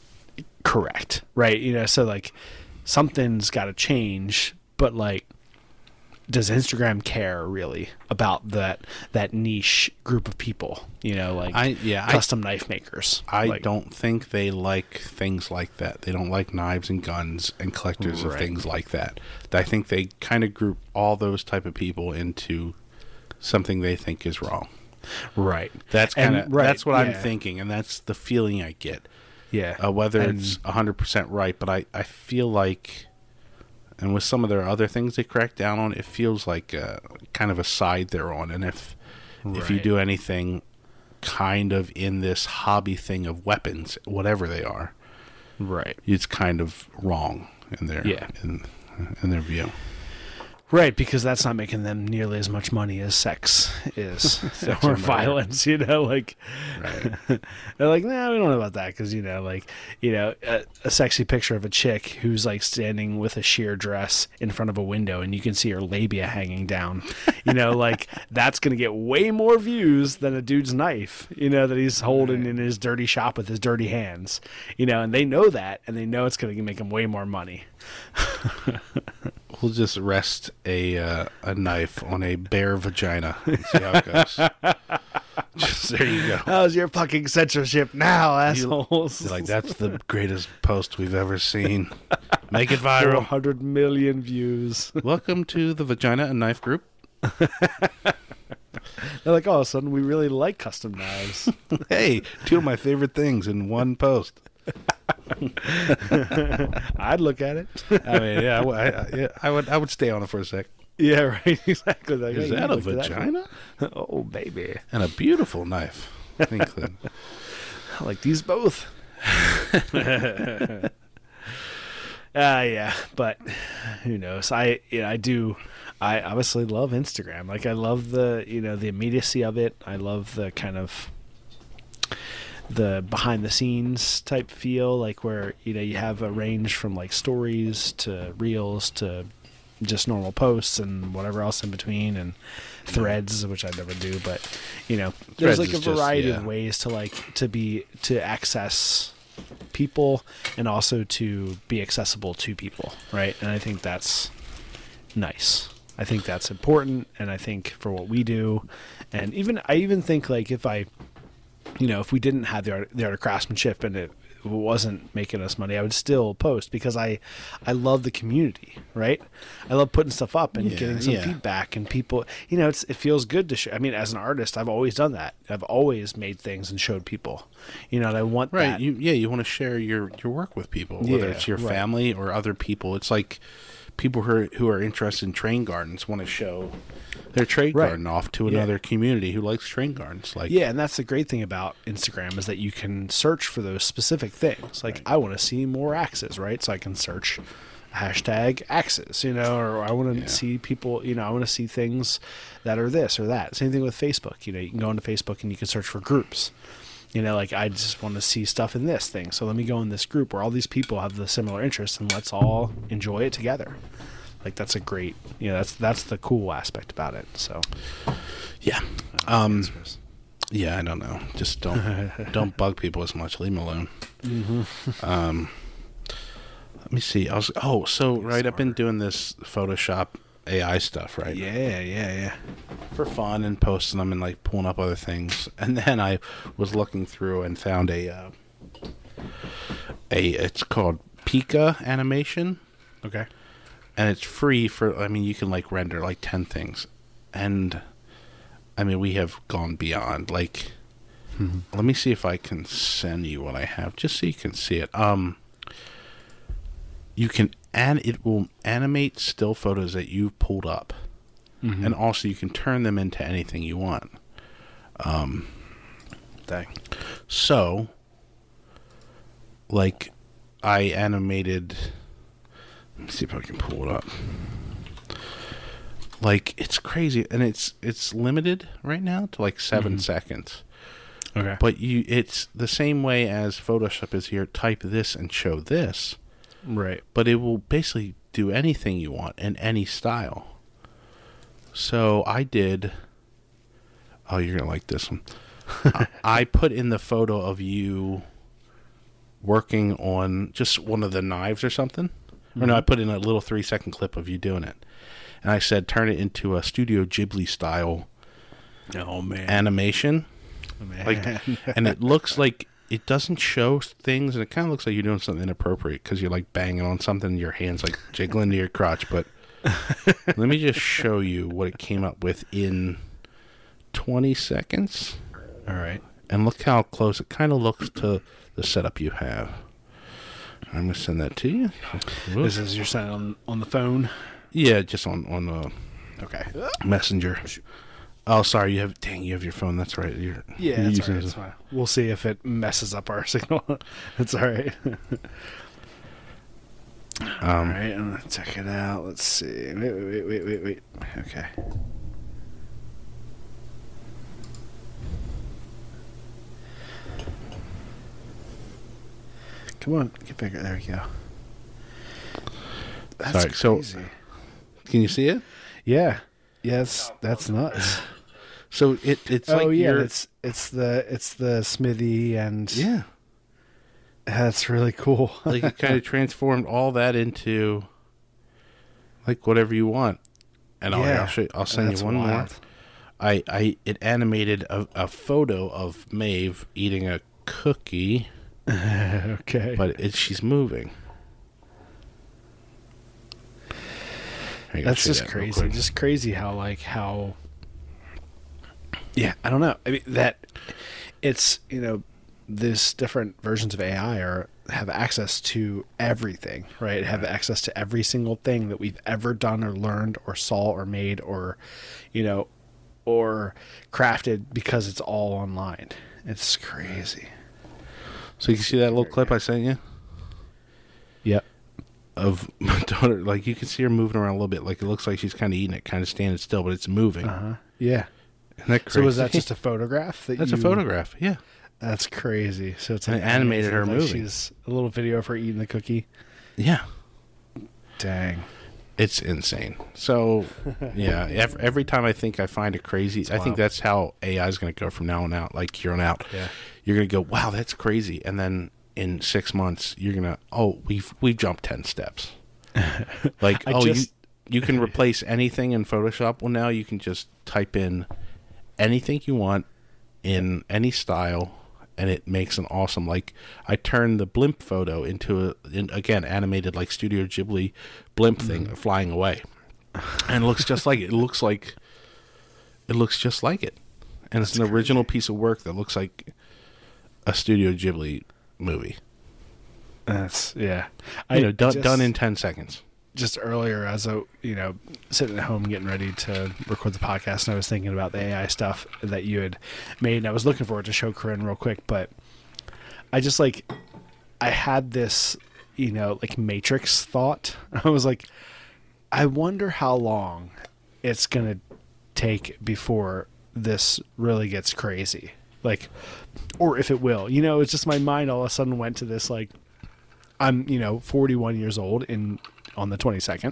correct, right? You know, so like something's got to change, but like does Instagram care really about that that niche group of people, you know, like I yeah, I custom knife makers? I Like, don't think they like things like that. They don't like knives and guns and collectors of Right. things like that. I think they kind of group all those type of people into something they think is wrong. right. That's And- kind of right, that's what I'm yeah. thinking, and that's the feeling I get. Yeah. Uh, whether And- it's one hundred percent right, but I, I feel like, and with some of their other things they crack down on, it feels like uh, kind of a side they're on. And if if you Right. do anything kind of in this hobby thing of weapons, whatever they are, right. it's kind of wrong in their Yeah. in, in their view. Right, because that's not making them nearly as much money as sex is, Sex or or murder. violence. You know, like Right. they're like, nah, we don't know about that because you know, like you know, a, a sexy picture of a chick who's like standing with a sheer dress in front of a window, and you can see her labia hanging down. You know, like that's gonna get way more views than a dude's knife. You know, that he's holding in his dirty shop with his dirty hands. You know, and they know that, and they know it's gonna make him way more money. We'll just rest a uh, a knife on a bare vagina and see how it goes. Just, there you go. How's your fucking censorship now, assholes? You're like, that's the greatest post we've ever seen. Make it Four viral. hundred million views. Welcome to the Vagina and Knife Group. They're like, oh, suddenly we really like custom knives. Hey, two of my favorite things in one post. I'd look at it. I mean, yeah, I, w- I- I- yeah, I would I would stay on it for a sec. Yeah, right. Exactly. Like, Is hey, that you a looked at vagina? that? Oh, baby. And a beautiful knife. I think that. I like these both. Uh, yeah, but who knows? I you know, I do. I obviously love Instagram. Like I love the you know the immediacy of it. I love the kind of the behind the scenes type feel, like where you know you have a range from like stories to reels to just normal posts and whatever else in between, and threads, which I never do, but you know there's Threads like a is just- variety yeah. of ways to like to be to access people and also to be accessible to people, right? And I think that's nice. I think that's important, and I think for what we do, and even I even think like if I, you know, if we didn't have the art, the art of craftsmanship and it wasn't making us money, I would still post because I, I love the community, right? I love putting stuff up and Yeah, getting some yeah. feedback and people, you know, it's, it feels good to show. I mean, as an artist, I've always done that. I've always made things and showed people, you know, and I want Right. that. You, yeah, you want to share your, your work with people, whether Yeah, it's your right. family or other people. It's like people who are, who are interested in train gardens want to show their trade Right. garden off to Yeah. another community who likes train gardens. Like, Yeah, and that's the great thing about Instagram is that you can search for those specific things. Like, I want to see more axes, right? So I can search hashtag axes, you know, or I want to Yeah. see people, you know, I want to see things that are this or that. Same thing with Facebook. You know, you can go into Facebook and you can search for groups. You know, like I just want to see stuff in this thing. So let me go in this group where all these people have the similar interests and let's all enjoy it together. Like that's a great, you know, that's that's the cool aspect about it. So yeah. Um, yeah, I don't know. Just don't don't bug people as much. Leave them alone. Mm-hmm. Um, let me see. I was oh, so right. I've been doing this Photoshop A I stuff, right? Yeah, yeah, yeah. For fun and posting them and like pulling up other things. And then I was looking through and found a uh, a it's called Pika Animation, Okay. and it's free for. I mean, you can like render like ten things, and I mean we have gone beyond. Like, Mm-hmm. let me see if I can send you what I have, just so you can see it. Um, you can and it will animate still photos that you've pulled up. Mm-hmm. And also you can turn them into anything you want. Um, Dang. so, like, I animated... Let me see if I can pull it up. Like, it's crazy. And it's it's limited right now to, like, seven Mm-hmm. seconds. Okay. But you, it's the same way as Photoshop is here. Type this and show this. Right. But it will basically do anything you want in any style. So I did. Oh, you're gonna like this one. I, I put in the photo of you working on just one of the knives or something. Mm-hmm. Or no, I put in a little three second clip of you doing it, and I said turn it into a Studio Ghibli style. Oh man. Animation, man. like, and it looks like it doesn't show things, and it kind of looks like you're doing something inappropriate because you're like banging on something, and your hands like jiggling to your crotch, but. Let me just show you what it came up with in twenty seconds. All right. And look how close it kind of looks to the setup you have. I'm going to send that to you. This is your sign on on the phone. Yeah, just on, on uh, Okay. Messenger. Oh, sorry. You have, dang, you have your phone. That's right. You're, Yeah, you're that's using all right. it It's as a- fine. We'll see if it messes up our signal. It's all right. all Um, right, I'm gonna check it out. Let's see. Wait, wait, wait, wait, wait. Okay. Come on, get bigger. There we go. That's Sorry, so- crazy. Can you see it? Yeah. Yes, that's nuts. So it it's oh like yeah, you're, it's it's the it's the Smithy and yeah. that's really cool. Like you kind of transformed all that into like whatever you want. And I'll, Yeah, I'll, show you, I'll send that's you one more. wild. I, I it animated a, a photo of Maeve eating a cookie, Okay. but it, she's moving. Here, I'll That's show you just that real crazy. quick. Just crazy how like how yeah, I don't know. I mean that it's, you know, this different versions of A I are have access to everything, right? Have access to every single thing that we've ever done or learned or saw or made or, you know, or crafted because it's all online. It's crazy. So you can see that little clip I sent you Yep. of my daughter. Like you can see her moving around a little bit. Like it looks like she's kind of eating it, kind of standing still, but it's moving. Uh-huh. Yeah. Isn't that crazy? So was that just a photograph that That's you a photograph. Yeah. That's crazy. So it's And like it animated her like moving. She's a little video of her eating the cookie. Yeah. Dang. It's insane. So, yeah, every, every time I think I find it crazy, I think wild. that's how A I is going to go from now on out, like here on out. Yeah. You're going to go, wow, that's crazy. And then in six months, you're going to, oh, we've we've jumped ten steps. Like, I oh, just- you, you can replace anything in Photoshop. Well, now you can just type in anything you want in any style, and it makes an awesome, like, I turned the blimp photo into a, in, again, animated like Studio Ghibli blimp thing mm. flying away. And it looks just like it. It looks like, it looks just like it. And That's it's an crazy. original piece of work that looks like a Studio Ghibli movie. That's, yeah. You I know, done, just, done in ten seconds. Just earlier, as a, you know, sitting at home getting ready to record the podcast, and I was thinking about the A I stuff that you had made, and I was looking forward to show Corinne real quick, but I just, like, I had this, you know, like, Matrix thought. I was like, I wonder how long it's going to take before this really gets crazy. Like, or if it will. You know, it's just my mind all of a sudden went to this, like, I'm, you know, forty-one years old in on the twenty-second.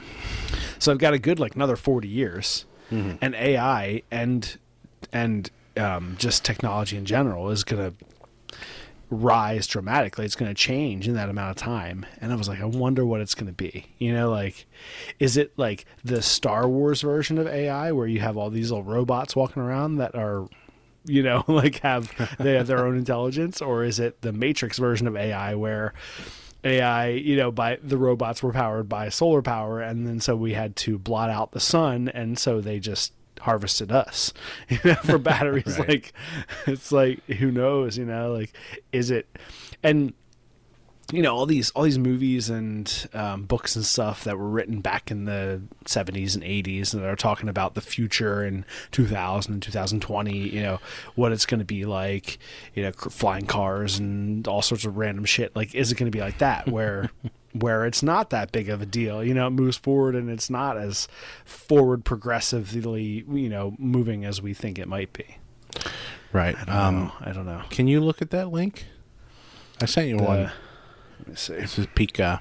So I've got a good, like, another forty years. Mm-hmm. And A I and and um, just technology in general is going to rise dramatically. It's going to change in that amount of time. And I was like, I wonder what it's going to be. You know, like, is it like the Star Wars version of A I where you have all these little robots walking around that are, you know, like have they have their own intelligence? Or is it the Matrix version of A I where A I, you know, by the robots were powered by solar power, and then so we had to blot out the sun, and so they just harvested us, you know, for batteries. Right. Like, it's like, who knows, you know, like, is it, and you know, all these all these movies and um, books and stuff that were written back in the seventies and eighties that are talking about the future in two thousand and two thousand twenty, you know, what it's going to be like, you know, flying cars and all sorts of random shit. Like, is it going to be like that where where it's not that big of a deal? You know, it moves forward and it's not as forward progressively, you know, moving as we think it might be. Right. I don't um, know. I don't know. Can you look at that link? I sent you the, one. Let me see. This is Pika.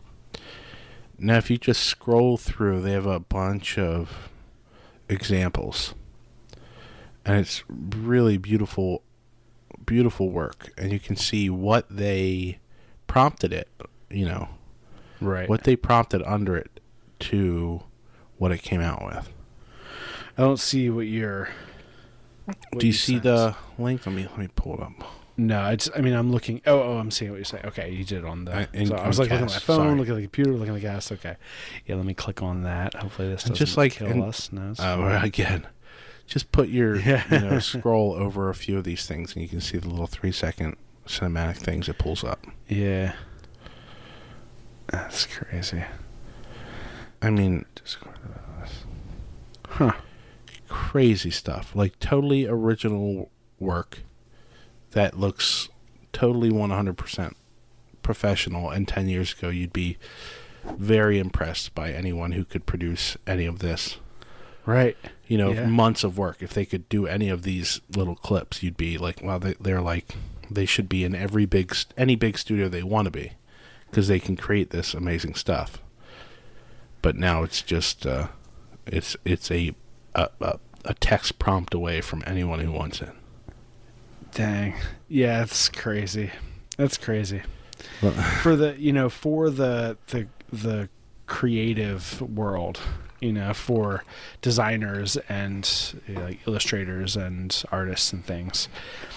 Now, if you just scroll through, they have a bunch of examples. And it's really beautiful, beautiful work. And you can see what they prompted it, you know. Right. What they prompted under it to what it came out with. I don't see what you're... What Do you, you see sent. the link? Let me, let me pull it up. No, it's. I mean, I'm looking. Oh, oh, I'm seeing what you're saying. Okay, you did it on the. I, in, so I was like looking at my phone, sorry. looking at the computer, looking at the gas. Okay, yeah. Let me click on that. Hopefully, this doesn't just like, kill and, us. No. It's uh, fine. again, just put your Yeah. you know scroll over a few of these things, and you can see the little three second cinematic things it pulls up. Yeah. That's crazy. I mean, huh? Crazy stuff. Like, totally original work that looks totally one hundred percent professional, and ten years ago you'd be very impressed by anyone who could produce any of this. Right. You know, Yeah. months of work. If they could do any of these little clips, you'd be like, well, they, they're like, they should be in every big, st- any big studio they want to be, because they can create this amazing stuff. But now it's just, uh, it's it's a, a a a text prompt away from anyone who wants it. Dang. Yeah, it's crazy. That's crazy. Well, for the, you know, for the the the creative world, you know, for designers and, you know, like illustrators and artists and things.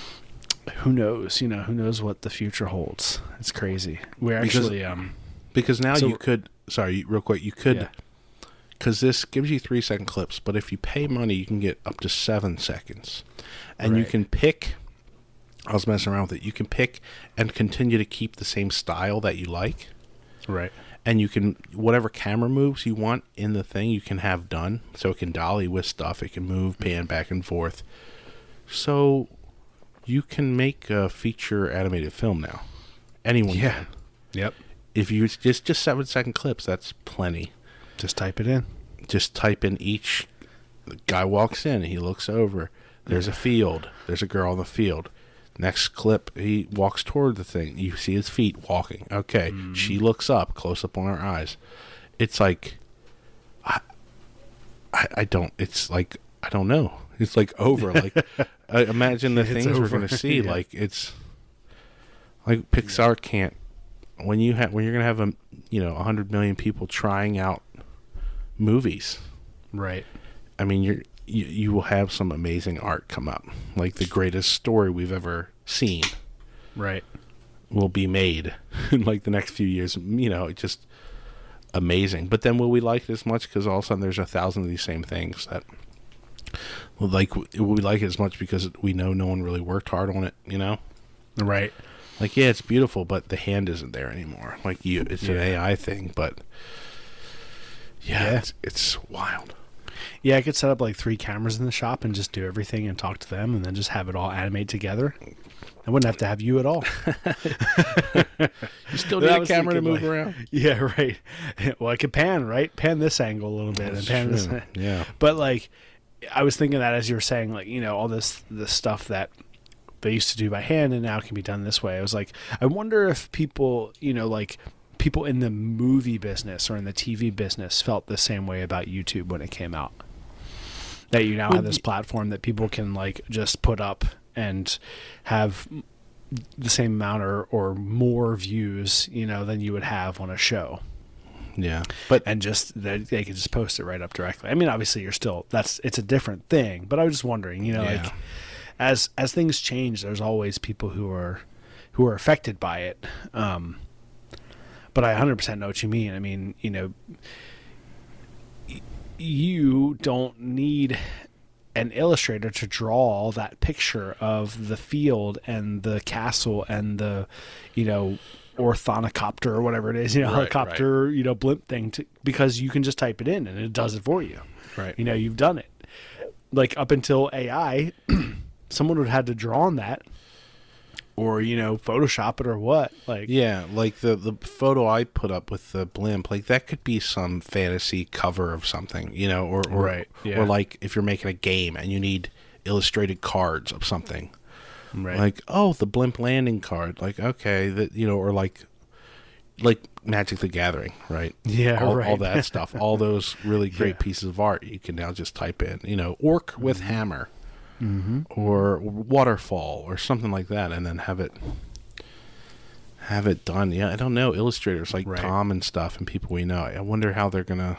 Who knows? You know, who knows what the future holds? It's crazy. We're actually because, um because now so you could sorry, real quick, you could yeah. because this gives you three second clips, but if you pay money, you can get up to seven seconds, and right. you can pick. I was messing around with it. You can pick and continue to keep the same style that you like. Right. And you can, whatever camera moves you want in the thing, you can have done. So it can dolly with stuff. It can move, pan back and forth. So you can make a feature animated film now. Anyone Yeah. can. Yep. If you just, just seven second clips, that's plenty. Just type it in. Just type in each, the guy walks in, he looks over. There's a field. There's a girl in the field. Next clip, he walks toward the thing. You see his feet walking. Okay, mm. She looks up, close up on her eyes. It's like, I, I, I don't. It's like I don't know. It's like over. Like, I imagine the it's things over. we're gonna see. Yeah. Like it's, like Pixar can't. When you have when you're gonna have a you know a hundred million people trying out movies, right? I mean you're. You, you will have some amazing art come up, like the greatest story we've ever scene Right. will be made in like the next few years. You know, it's just amazing. But then will we like it as much because all of a sudden there's a thousand of these same things that well, like will we like it as much because we know no one really worked hard on it, you know? Right. Like, yeah, it's beautiful, but the hand isn't there anymore. Like, you, it's Yeah. an A I thing, but yeah, Yeah. It's, it's wild. Yeah, I could set up like three cameras in the shop and just do everything and talk to them and then just have it all animate together. I wouldn't have to have you at all. You still But need I a was camera to thinking, move like- around. Yeah, right. Well, I could pan, right? Pan this angle a little bit That's and pan this. true. Yeah. But like, I was thinking that as you were saying, like, you know, all this this stuff that they used to do by hand and now can be done this way. I was like, I wonder if people, you know, like people in the movie business or in the T V business felt the same way about YouTube when it came out. That you now Well, have this platform that people can like just put up and have the same amount or, or more views, you know, than you would have on a show. Yeah. But And just they, they could just post it right up directly. I mean, obviously you're still that's it's a different thing, but I was just wondering, you know, Yeah. like as as things change, there's always people who are who are affected by it. Um, but I one hundred percent know what you mean. I mean, you know, y- you don't need an illustrator to draw that picture of the field and the castle and the, you know, orthonocopter or whatever it is, you know, Right, helicopter, you know, blimp thing, to, because you can just type it in and it does it for you. Right. You know, you've done it. Like up until A I, someone would have had to draw on that or, you know, Photoshop it or what. Like, yeah, like the, the photo I put up with the blimp, like that could be some fantasy cover of something, you know, or, or, Right, yeah. or like if you're making a game and you need illustrated cards of something. right. Like, oh, the blimp landing card. Like, okay, that, you know, or like, like Magic the Gathering, right? Yeah, all, right. all that stuff. All those really great Yeah. pieces of art you can now just type in, you know, orc with Mm-hmm. hammer, or waterfall, or something like that, and then have it have it done. Yeah, I don't know. Illustrators like Right. Tom and stuff, and people we know. I wonder how they're gonna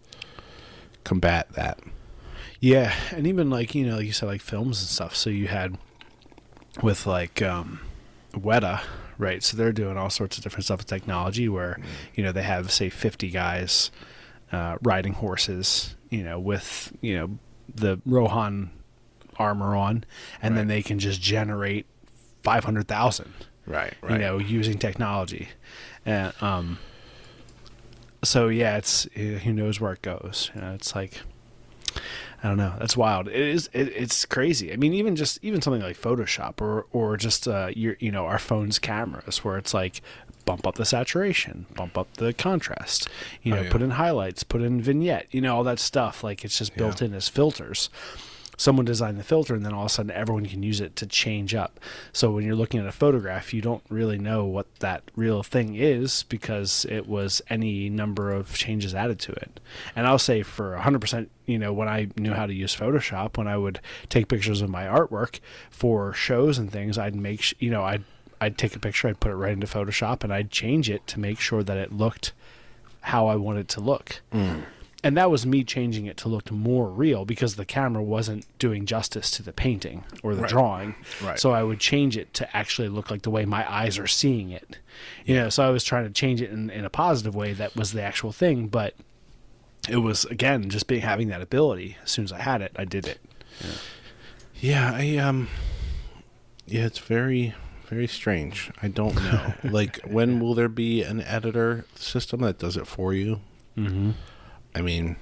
combat that. Yeah, and even like, you know, like you said, like films and stuff. So you had with like um, Weta, right? So they're doing all sorts of different stuff with technology where, you know, they have, say, fifty guys uh, riding horses, you know, with, you know, the Rohan armor on, and then Right. they can just generate five hundred thousand. Right. You know, using technology. And um, so yeah, it's uh, who knows where it goes. You know, it's like, I don't know. That's wild. It is. It, it's crazy. I mean, even just even something like Photoshop or or just uh, your you know our phone's cameras, where it's like bump up the saturation, bump up the contrast, you Oh, know, yeah. put in highlights, put in vignette, you know, all that stuff. Like it's just built Yeah. in as filters. Someone designed the filter, and then all of a sudden everyone can use it to change up. So when you're looking at a photograph, you don't really know what that real thing is because it was any number of changes added to it. And I'll say for one hundred percent, you know, when I knew how to use Photoshop, when I would take pictures of my artwork for shows and things, I'd make, sh- you know, I'd I'd take a picture, I'd put it right into Photoshop, and I'd change it to make sure that it looked how I wanted it to look. And that was me changing it to look more real because the camera wasn't doing justice to the painting or the Right. drawing. Right. So I would change it to actually look like the way my eyes are seeing it. You know, so I was trying to change it in, in a positive way that was the actual thing, but it was, again, just being having that ability. As soon as I had it, I did it. Yeah, I um yeah, it's very very strange. I don't know. Like, when will there be an editor system that does it for you? Mm-hmm. I mean,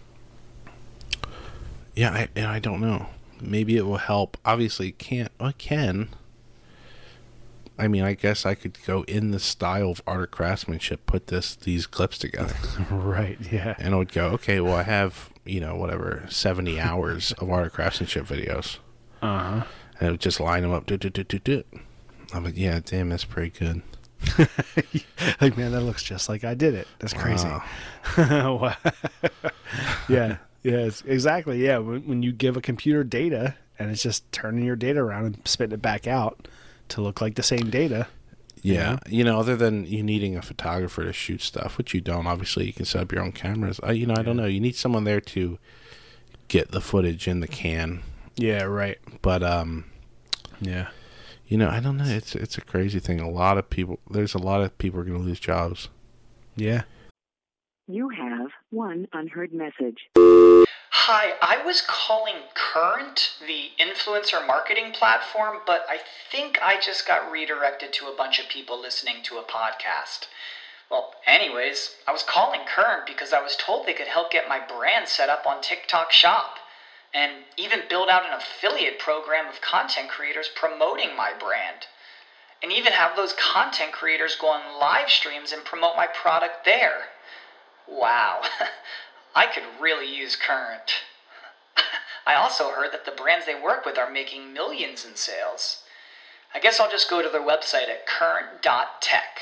yeah, I and I don't know. Maybe it will help. Obviously, it can't. Well, it can. I mean, I guess I could go in the style of art or craftsmanship, put this these clips together, Right, yeah. and it would go, okay, well, I have, you know, whatever, seventy hours of art or craftsmanship videos. Uh-huh. And it would just line them up. Do, do, do, do, do. I'm like, yeah, damn, that's pretty good. Like, man, that looks just like I did it. That's crazy. Wow. Wow. Yeah, yeah, it's, exactly. Yeah, when, when you give a computer data and it's just turning your data around and spitting it back out to look like the same data. Yeah, you know, other than you needing a photographer to shoot stuff, which you don't. Obviously, you can set up your own cameras. I, you know, I don't know. You need someone there to get the footage in the can. Yeah, right. But um, Yeah. You know, I don't know. It's it's a crazy thing. A lot of people, there's a lot of people are going to lose jobs. Yeah. You have one unheard message. Hi, I was calling Current, the influencer marketing platform, but I think I just got redirected to a bunch of people listening to a podcast. Well, anyways, I was calling Current because I was told they could help get my brand set up on TikTok Shop, and even build out an affiliate program of content creators promoting my brand, and even have those content creators go on live streams and promote my product there. Wow, I could really use Current. I also heard that the brands they work with are making millions in sales. I guess I'll just go to their website at current dot tech.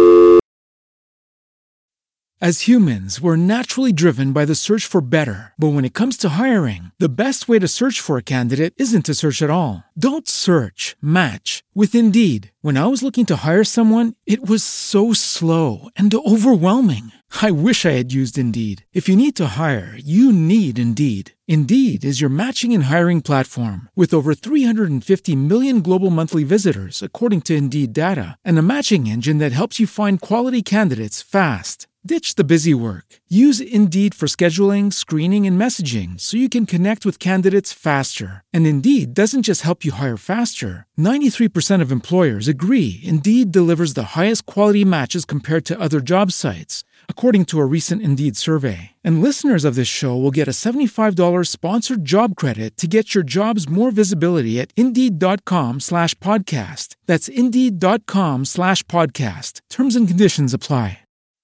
As humans, we're naturally driven by the search for better. But when it comes to hiring, the best way to search for a candidate isn't to search at all. Don't search, match with Indeed. When I was looking to hire someone, it was so slow and overwhelming. I wish I had used Indeed. If you need to hire, you need Indeed. Indeed is your matching and hiring platform with over three hundred fifty million global monthly visitors, according to Indeed data, and a matching engine that helps you find quality candidates fast. Ditch the busy work. Use Indeed for scheduling, screening, and messaging so you can connect with candidates faster. And Indeed doesn't just help you hire faster. ninety-three percent of employers agree Indeed delivers the highest quality matches compared to other job sites, according to a recent Indeed survey. And listeners of this show will get a seventy-five dollars sponsored job credit to get your jobs more visibility at Indeed.com slash podcast. That's Indeed.com slash podcast. Terms and conditions apply.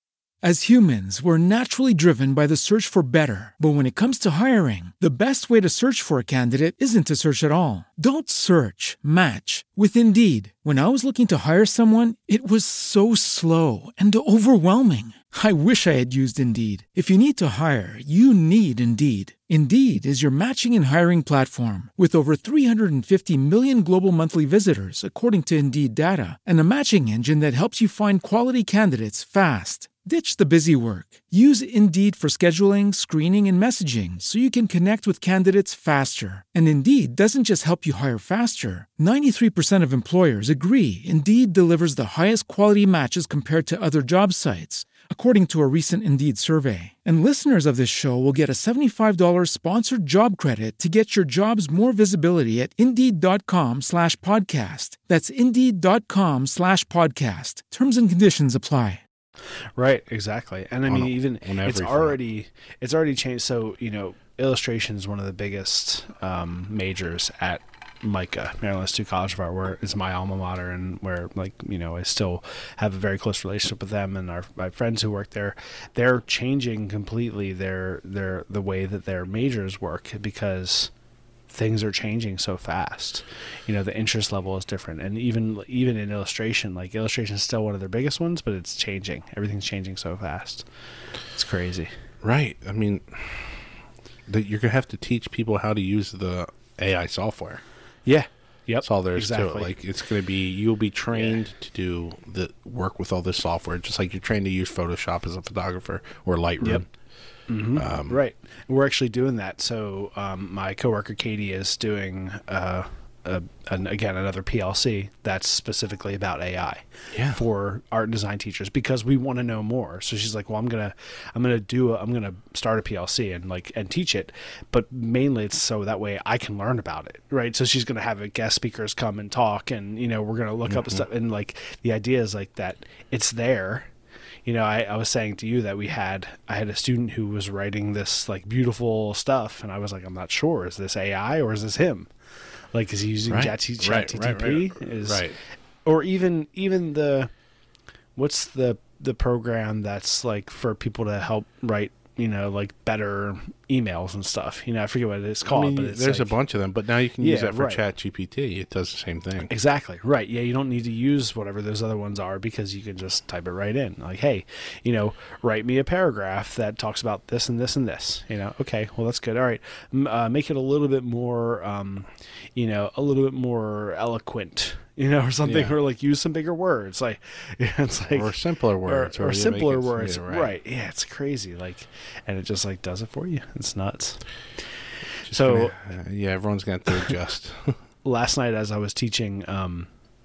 As humans, we're naturally driven by the search for better. But when it comes to hiring, the best way to search for a candidate isn't to search at all. Don't search, match with Indeed. When I was looking to hire someone, it was so slow and overwhelming. I wish I had used Indeed. If you need to hire, you need Indeed. Indeed is your matching and hiring platform with over three hundred fifty million global monthly visitors, according to Indeed data, and a matching engine that helps you find quality candidates fast. Ditch the busy work. Use Indeed for scheduling, screening, and messaging so you can connect with candidates faster. And Indeed doesn't just help you hire faster. ninety-three percent of employers agree Indeed delivers the highest quality matches compared to other job sites, according to a recent Indeed survey. And listeners of this show will get a seventy-five dollars sponsored job credit to get your jobs more visibility at Indeed.com slash podcast. That's Indeed.com slash podcast. Terms and conditions apply. Right, exactly. And I mean, On- even on it's every already it's already changed. So, you know, illustration is one of the biggest um, majors at MICA, Maryland Institute College of Art, where is my alma mater, and where, like, you know, I still have a very close relationship with them and our my friends who work there. They're changing completely their their the way that their majors work because things are changing so fast. You know, the interest level is different, and even even in illustration, like illustration is still one of their biggest ones, but it's changing. Everything's changing so fast. It's crazy. Right. I mean, that you're gonna have to teach people how to use the A I software. Yeah. Yep. That's all there is to exactly. it. Like, it's gonna be you'll be trained yeah. to do the work with all this software, just like you're trained to use Photoshop as a photographer or Lightroom. Yep. Mm-hmm. Um, right. We're actually doing that. So um, my coworker Katie is doing, uh, a, an, again, another P L C that's specifically about A I yeah. for art and design teachers because we want to know more. So she's like, well, I'm going to, I'm going to do, a, I'm going to start a P L C and like, and teach it. But mainly it's so that way I can learn about it. Right. So she's going to have a guest speakers come and talk, and, you know, we're going to look mm-hmm. up stuff. And like, the idea is like that it's there. You know, I, I was saying to you that we had, I had a student who was writing this like beautiful stuff, and I was like, I'm not sure, is this A I or is this him? Like, is he using right. Chat G P T? Right, right, right, is, right. Or even even the, what's the the program that's like for people to help write, you know, like better emails and stuff. You know, I forget what it's called. I mean, but it's there's like, a bunch of them, but now you can use yeah, that for right. Chat G P T. It does the same thing. Exactly. Right. Yeah, you don't need to use whatever those other ones are because you can just type it right in. Like, hey, you know, write me a paragraph that talks about this and this and this. You know, okay, well, that's good. All right. Uh, make it a little bit more, um, you know, a little bit more eloquent, you know, or something, yeah. or like use some bigger words. Like, it's like, or simpler words. Or, or simpler it, words. Yeah, right. right. Yeah, it's crazy. Like, and it just like does it for you. It's nuts. Just so gonna, uh, yeah, everyone's going to have to adjust. Last night as I was teaching um,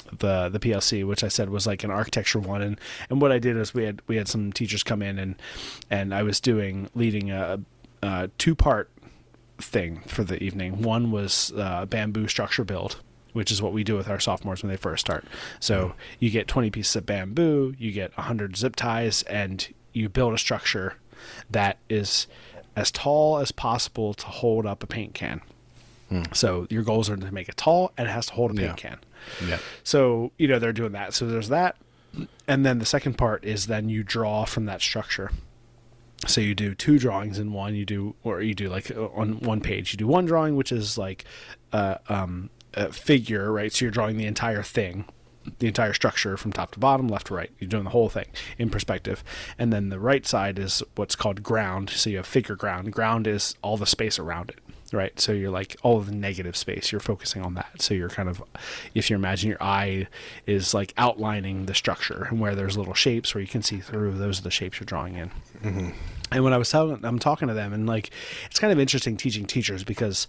the the P L C, which I said was like an architecture one, and and what I did is we had we had some teachers come in, and and I was doing leading a, a two part thing for the evening. One was uh, bamboo structure build, which is what we do with our sophomores when they first start. So you get twenty pieces of bamboo, you get one hundred zip ties, and you build a structure that is as tall as possible to hold up a paint can. Hmm. So your goals are to make it tall and it has to hold a paint Yeah. can. Yeah. So, you know, they're doing that. So there's that. And then the second part is then you draw from that structure. So you do two drawings in one. You do, or you do like on one page, you do one drawing, which is like uh, um, a figure, right? So you're drawing the entire thing, the entire structure from top to bottom, left to right. You're doing the whole thing in perspective. And then the right side is what's called ground. So you have figure ground. Ground is all the space around it. Right. So you're like all of the negative space, you're focusing on that. So you're kind of, if you imagine your eye is like outlining the structure, and where there's little shapes where you can see through, those are the shapes you're drawing in. Mm-hmm. And when I was telling, I'm talking to them, and like, it's kind of interesting teaching teachers, because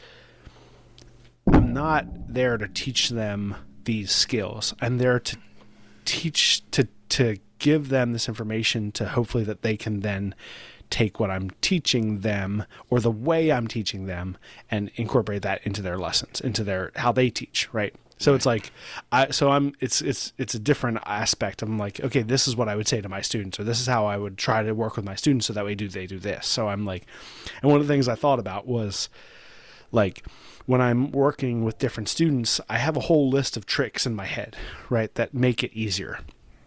I'm not there to teach them these skills. I'm there to teach, to, to give them this information to hopefully that they can then take what I'm teaching them, or the way I'm teaching them, and incorporate that into their lessons, into their, how they teach. Right. So right. It's like, I, so I'm, it's, it's, it's a different aspect. I'm like, okay, this is what I would say to my students, or this is how I would try to work with my students. So that way do, they do this. So I'm like, and one of the things I thought about was like, when I'm working with different students, I have a whole list of tricks in my head, right, that make it easier.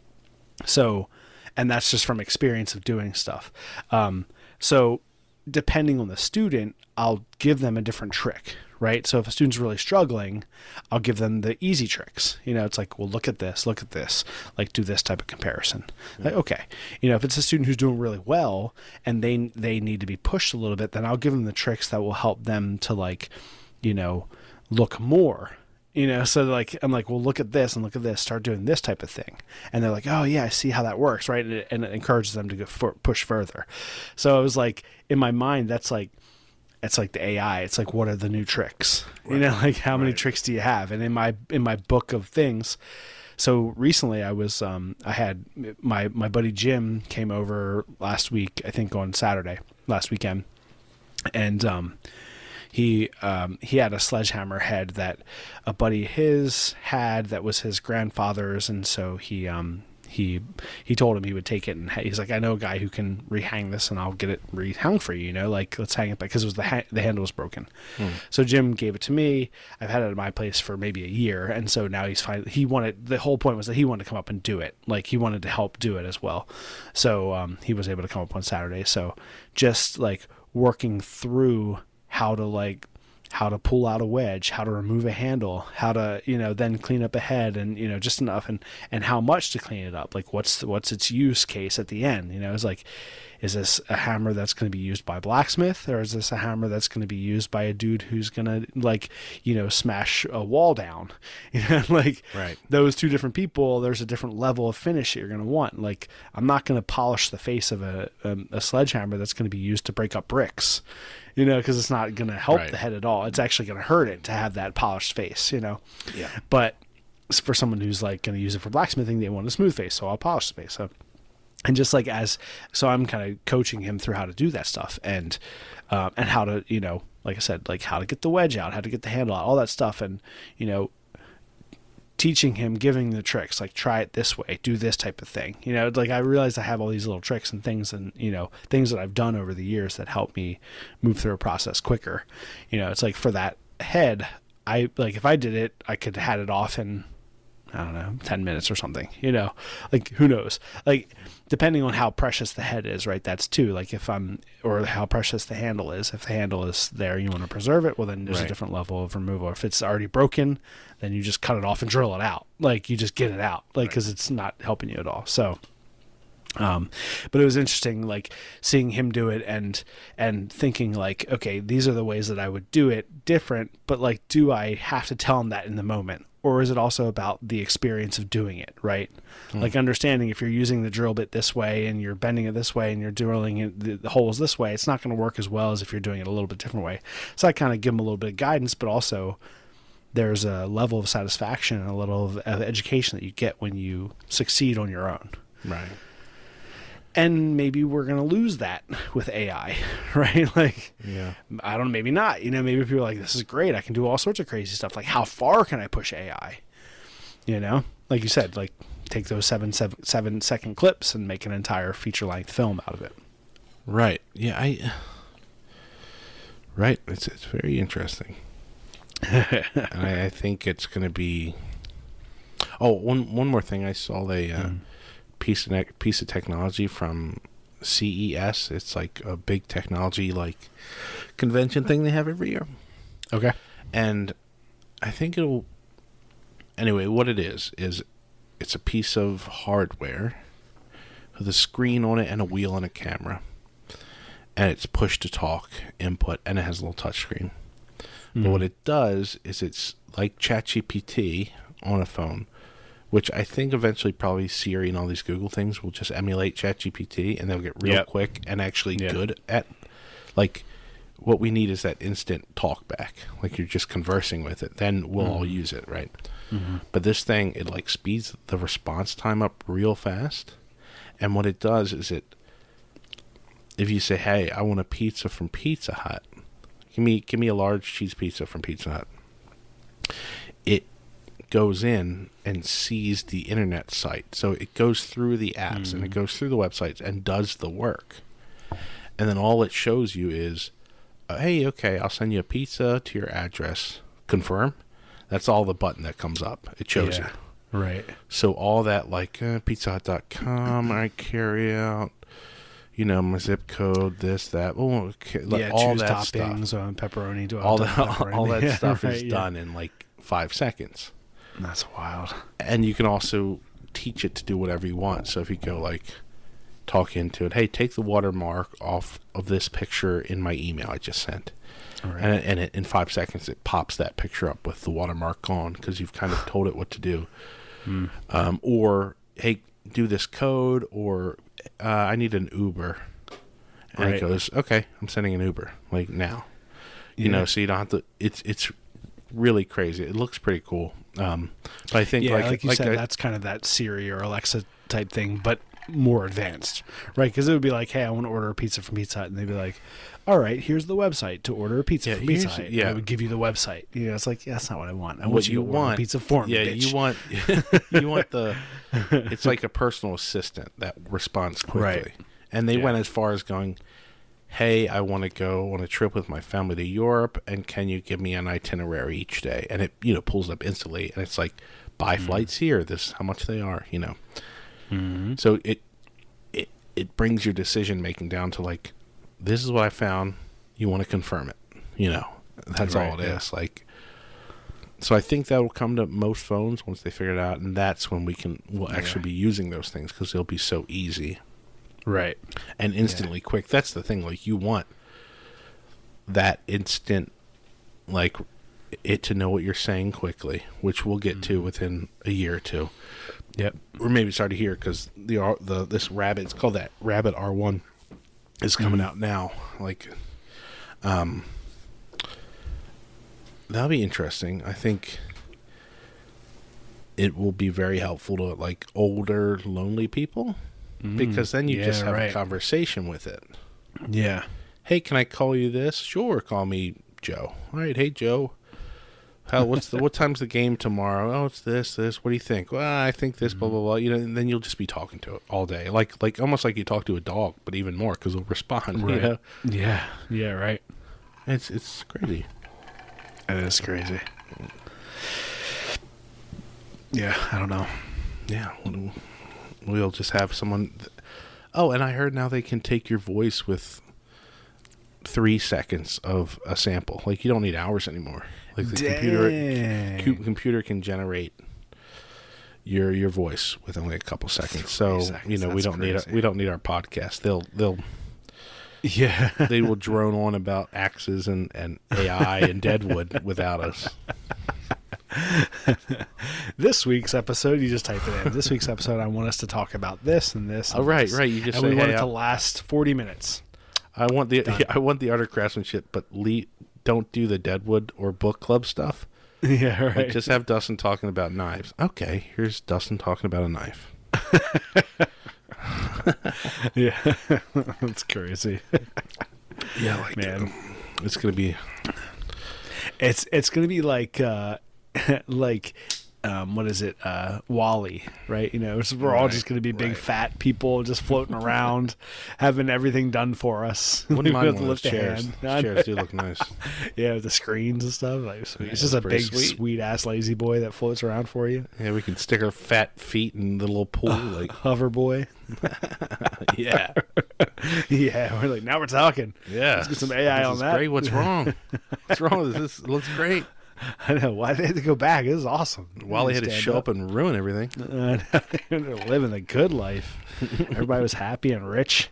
So, and that's just from experience of doing stuff. Um, so depending on the student, I'll give them a different trick, right? So if a student's really struggling, I'll give them the easy tricks. You know, it's like, well, look at this, look at this, like do this type of comparison. Yeah. Like, okay. You know, if it's a student who's doing really well and they, they need to be pushed a little bit, then I'll give them the tricks that will help them to like, you know, look more. You know, so like, I'm like, well, look at this and look at this, start doing this type of thing. And they're like, oh yeah, I see how that works. Right. And it, and it encourages them to go for, push further. So it was like, in my mind, that's like, it's like the A I. It's like, what are the new tricks? Right. You know, like how many right. tricks do you have? And in my, in my book of things, so recently I was, um, I had my, my buddy Jim came over last week, I think on Saturday, last weekend. And, um, He um, he had a sledgehammer head that a buddy of his had that was his grandfather's, and so he um he he told him he would take it, and he's like, I know a guy who can rehang this, and I'll get it rehung for you. You know, like let's hang it back, because it was the ha- the handle was broken. Hmm. So Jim gave it to me. I've had it at my place for maybe a year, and so now he's fine. He wanted, the whole point was that he wanted to come up and do it. Like he wanted to help do it as well. So um, he was able to come up on Saturday. So just like working through how to like how to pull out a wedge, how to remove a handle, how to, you know, then clean up a head, and, you know, just enough, and, and how much to clean it up. Like what's, the, what's its use case at the end? You know, it's like, is this a hammer that's going to be used by a blacksmith, or is this a hammer that's going to be used by a dude who's going to like, you know, smash a wall down? You know, like right. Those two different people, there's a different level of finish that you're going to want. Like I'm not going to polish the face of a, a, a sledgehammer that's going to be used to break up bricks. You know, because it's not going to help right. the head at all. It's actually going to hurt it to have that polished face, you know. Yeah. But for someone who's like going to use it for blacksmithing, they want a smooth face, so I'll polish the face. So, and just like as, so I'm kind of coaching him through how to do that stuff, and um, and how to, you know, like I said, like how to get the wedge out, how to get the handle out, all that stuff, and you know, teaching him, giving the tricks, like try it this way, do this type of thing. You know, like I realized I have all these little tricks and things, and, you know, things that I've done over the years that help me move through a process quicker. You know, it's like for that head, I like if I did it, I could have had it off in, I don't know, ten minutes or something, you know, like who knows, like depending on how precious the head is, right? That's too, like if I'm, or how precious the handle is. If the handle is there, you want to preserve it, well then there's right. a different level of removal. If it's already broken, then you just cut it off and drill it out. Like you just get it out, like, right. cause it's not helping you at all. So, um, but it was interesting, like seeing him do it and, and thinking like, okay, these are the ways that I would do it different, but like, do I have to tell him that in the moment? Or is it also about the experience of doing it, right? Mm. Like understanding if you're using the drill bit this way and you're bending it this way and you're drilling it, the, the holes this way, it's not going to work as well as if you're doing it a little bit different way. So I kind of give them a little bit of guidance, but also there's a level of satisfaction and a little of, of education that you get when you succeed on your own. Right. And maybe we're going to lose that with A I, right? Like, yeah. I don't know, maybe not. You know, maybe people are like, this is great. I can do all sorts of crazy stuff. Like, how far can I push A I? You know, like you said, like take those seven, seven, seven second clips and make an entire feature length film out of it. Right. Yeah. I, right. It's, it's very interesting. And I, I think it's going to be, oh, one, one more thing. I saw a, uh, mm. piece of ne- piece of technology from C E S. It's like a big technology like convention thing they have every year. Okay. And I think it'll anyway, what it is is it's a piece of hardware with a screen on it and a wheel and a camera. And it's push to talk input and it has a little touch screen. Mm. But what it does is it's like ChatGPT on a phone, which I think eventually probably Siri and all these Google things will just emulate ChatGPT and they'll get real yep. quick and actually yep. good at, like, what we need is that instant talk back. Like you're just conversing with it. Then we'll mm-hmm. all use it, right? Mm-hmm. But this thing, it like speeds the response time up real fast. And what it does is it, if you say, hey, I want a pizza from Pizza Hut, give me, give me a large cheese pizza from Pizza Hut. It goes in and sees the internet site. So it goes through the apps mm. and it goes through the websites and does the work. And then all it shows you is, uh, hey, okay, I'll send you a pizza to your address. Confirm. That's all the button that comes up. It shows yeah. you. Right. So all that like uh, pizza hut dot com, I carry out, you know, my zip code, this, that. Oh, okay, like yeah, all choose that toppings stuff. on pepperoni. Do all, that, pepperoni. all that yeah, stuff right, is yeah. done in like five seconds. That's wild. And you can also teach it to do whatever you want. So if you go like talk into it, hey, take the watermark off of this picture in my email I just sent. Right. And, and it, in five seconds, it pops that picture up with the watermark gone because you've kind of told it what to do. Mm. Um, or, hey, do this code, or uh, I need an Uber. And right. it goes, okay, I'm sending an Uber, like now. You yeah. know, so you don't have to, it's, it's really crazy. It looks pretty cool. Um, but I think, yeah, like, like you like said, I, that's kind of that Siri or Alexa type thing, but more advanced, right? Because it would be like, hey, I want to order a pizza from Pizza Hut, and they'd be like, all right, here's the website to order a pizza yeah, from Pizza Hut. Yeah, I would give you the website. You know, it's like, yeah, that's not what I want. I what want you, you to order want, a pizza for me. Yeah, bitch. you want, you want the. It's like a personal assistant that responds quickly, right. and they yeah. went as far as going, hey, I want to go on a trip with my family to Europe, and can you give me an itinerary each day? And it, you know, pulls up instantly, and it's like, buy mm. flights here. This is how much they are, you know. Mm-hmm. So it, it, it brings your decision making down to like, this is what I found. You want to confirm it, you know. That's right, all it yeah. is. Like, so I think that will come to most phones once they figure it out, and that's when we can we'll yeah. actually be using those things because they'll be so easy. Right. And instantly yeah. quick. That's the thing. Like, you want that instant, like, it to know what you're saying quickly, which we'll get mm-hmm. to within a year or two. Yep. Or maybe it's already here because the the this Rabbit, it's called that Rabbit R one, is coming mm-hmm. out now. Like, um, that'll be interesting. I think it will be very helpful to, like, older, lonely people. Mm, because then you yeah, just have right. a conversation with it. Yeah. Hey, can I call you this? Sure, call me Joe. All right, hey Joe. How what's the what time's the game tomorrow? Oh, it's this, this. What do you think? Well, I think this, mm-hmm. blah blah blah. You know, and then you'll just be talking to it all day, like like almost like you talk to a dog, but even more because it'll respond. Right. You know? Yeah. Yeah. Right. It's it's crazy. It is crazy. Yeah, I don't know. Yeah. We'll, we'll just have someone. Th- oh, and I heard now they can take your voice with three seconds of a sample. Like, you don't need hours anymore. Like, the Dang. computer cu- computer can generate your your voice with only a couple seconds. So seconds, you know we don't crazy. need our, we don't need our podcast. They'll they'll yeah they will drone on about axes and, and A I and Deadwood without us. This week's episode, you just type it in. This week's episode, I want us to talk about this and this. And oh right, this. right. You just and say, we want hey, it to I'll, last forty minutes. I want the Done. I want the utter craftsmanship, but Lee, don't do the Deadwood or book club stuff. Yeah, right. Like, just have Dustin talking about knives. Okay, here's Dustin talking about a knife. Yeah, that's crazy. Yeah, like Man. uh, it's gonna be. It's it's gonna be like uh, like um, what is it? Uh, Wall-E, right? You know, it's, we're all Right, just gonna be big right. fat people just floating around, having everything done for us. Wouldn't We mind have one to of those lift a chairs. hand. Those chairs do look nice. Yeah, with the screens and stuff. Like, sweet. Yeah, It's just a pretty big, sweet. sweet ass lazy boy that floats around for you. Yeah, we can stick our fat feet in the little pool. Like, Hover boy. yeah, Yeah, we're like, now we're talking. yeah. Let's get some A I This on is that. Great. What's wrong? What's wrong with this? This looks great. I know. Why did they have to go back? This is awesome. Wally had to Stand show up and ruin everything. Uh, they're living the good life. Everybody was happy and rich.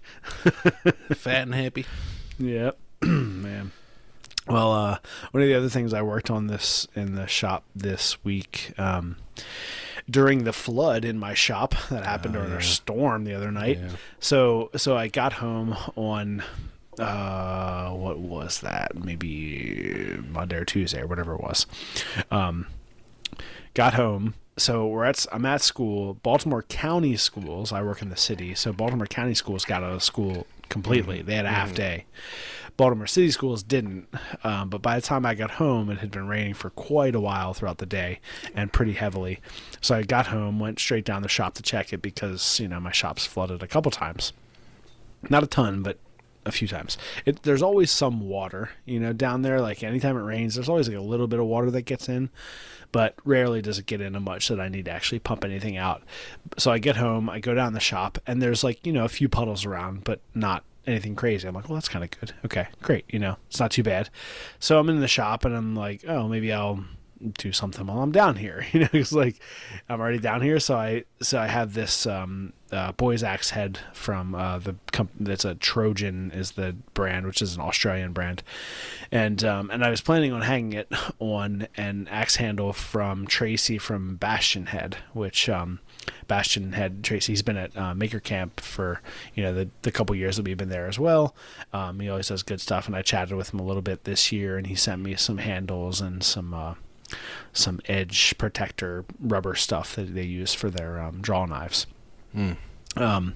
Fat and happy. Yep, man. Well, uh, one of the other things I worked on this in the shop this week, um, during the flood in my shop that happened Oh, during yeah. a storm the other night. Yeah. So, so I got home on, uh, what was that? Maybe Monday or Tuesday or whatever it was. Um, got home. So we're at, I'm at school, Baltimore County schools. I work in the city. So Baltimore County schools got out of school completely. They had a half day. Baltimore City schools didn't. Um, but by the time I got home, it had been raining for quite a while throughout the day and pretty heavily. So I got home, went straight down the shop to check it because, you know, my shop's flooded a couple times. Not a ton, but a few times. It, there's always some water, you know, down there. Like anytime it rains, there's always like a little bit of water that gets in, but rarely does it get in much that I need to actually pump anything out. So I get home, I go down the shop, and there's like, you know, a few puddles around, but not anything crazy. I'm like, well, that's kind of good. Okay, great. You know, it's not too bad. So I'm in the shop and I'm like, oh, maybe I'll do something while I'm down here. You know, it's like I'm already down here. So I, so I have this, um, uh, Boy's Axe head from, uh, the company that's a Trojan is the brand, which is an Australian brand. And, um, and I was planning on hanging it on an axe handle from Tracy from Bastion Head, which, um, Bastion Head Tracy, he's been at uh, Maker Camp for, you know, the, the couple years that we've been there as well. Um, he always does good stuff. And I chatted with him a little bit this year and he sent me some handles and some, uh, some edge protector rubber stuff that they use for their um, draw knives. Mm. Um,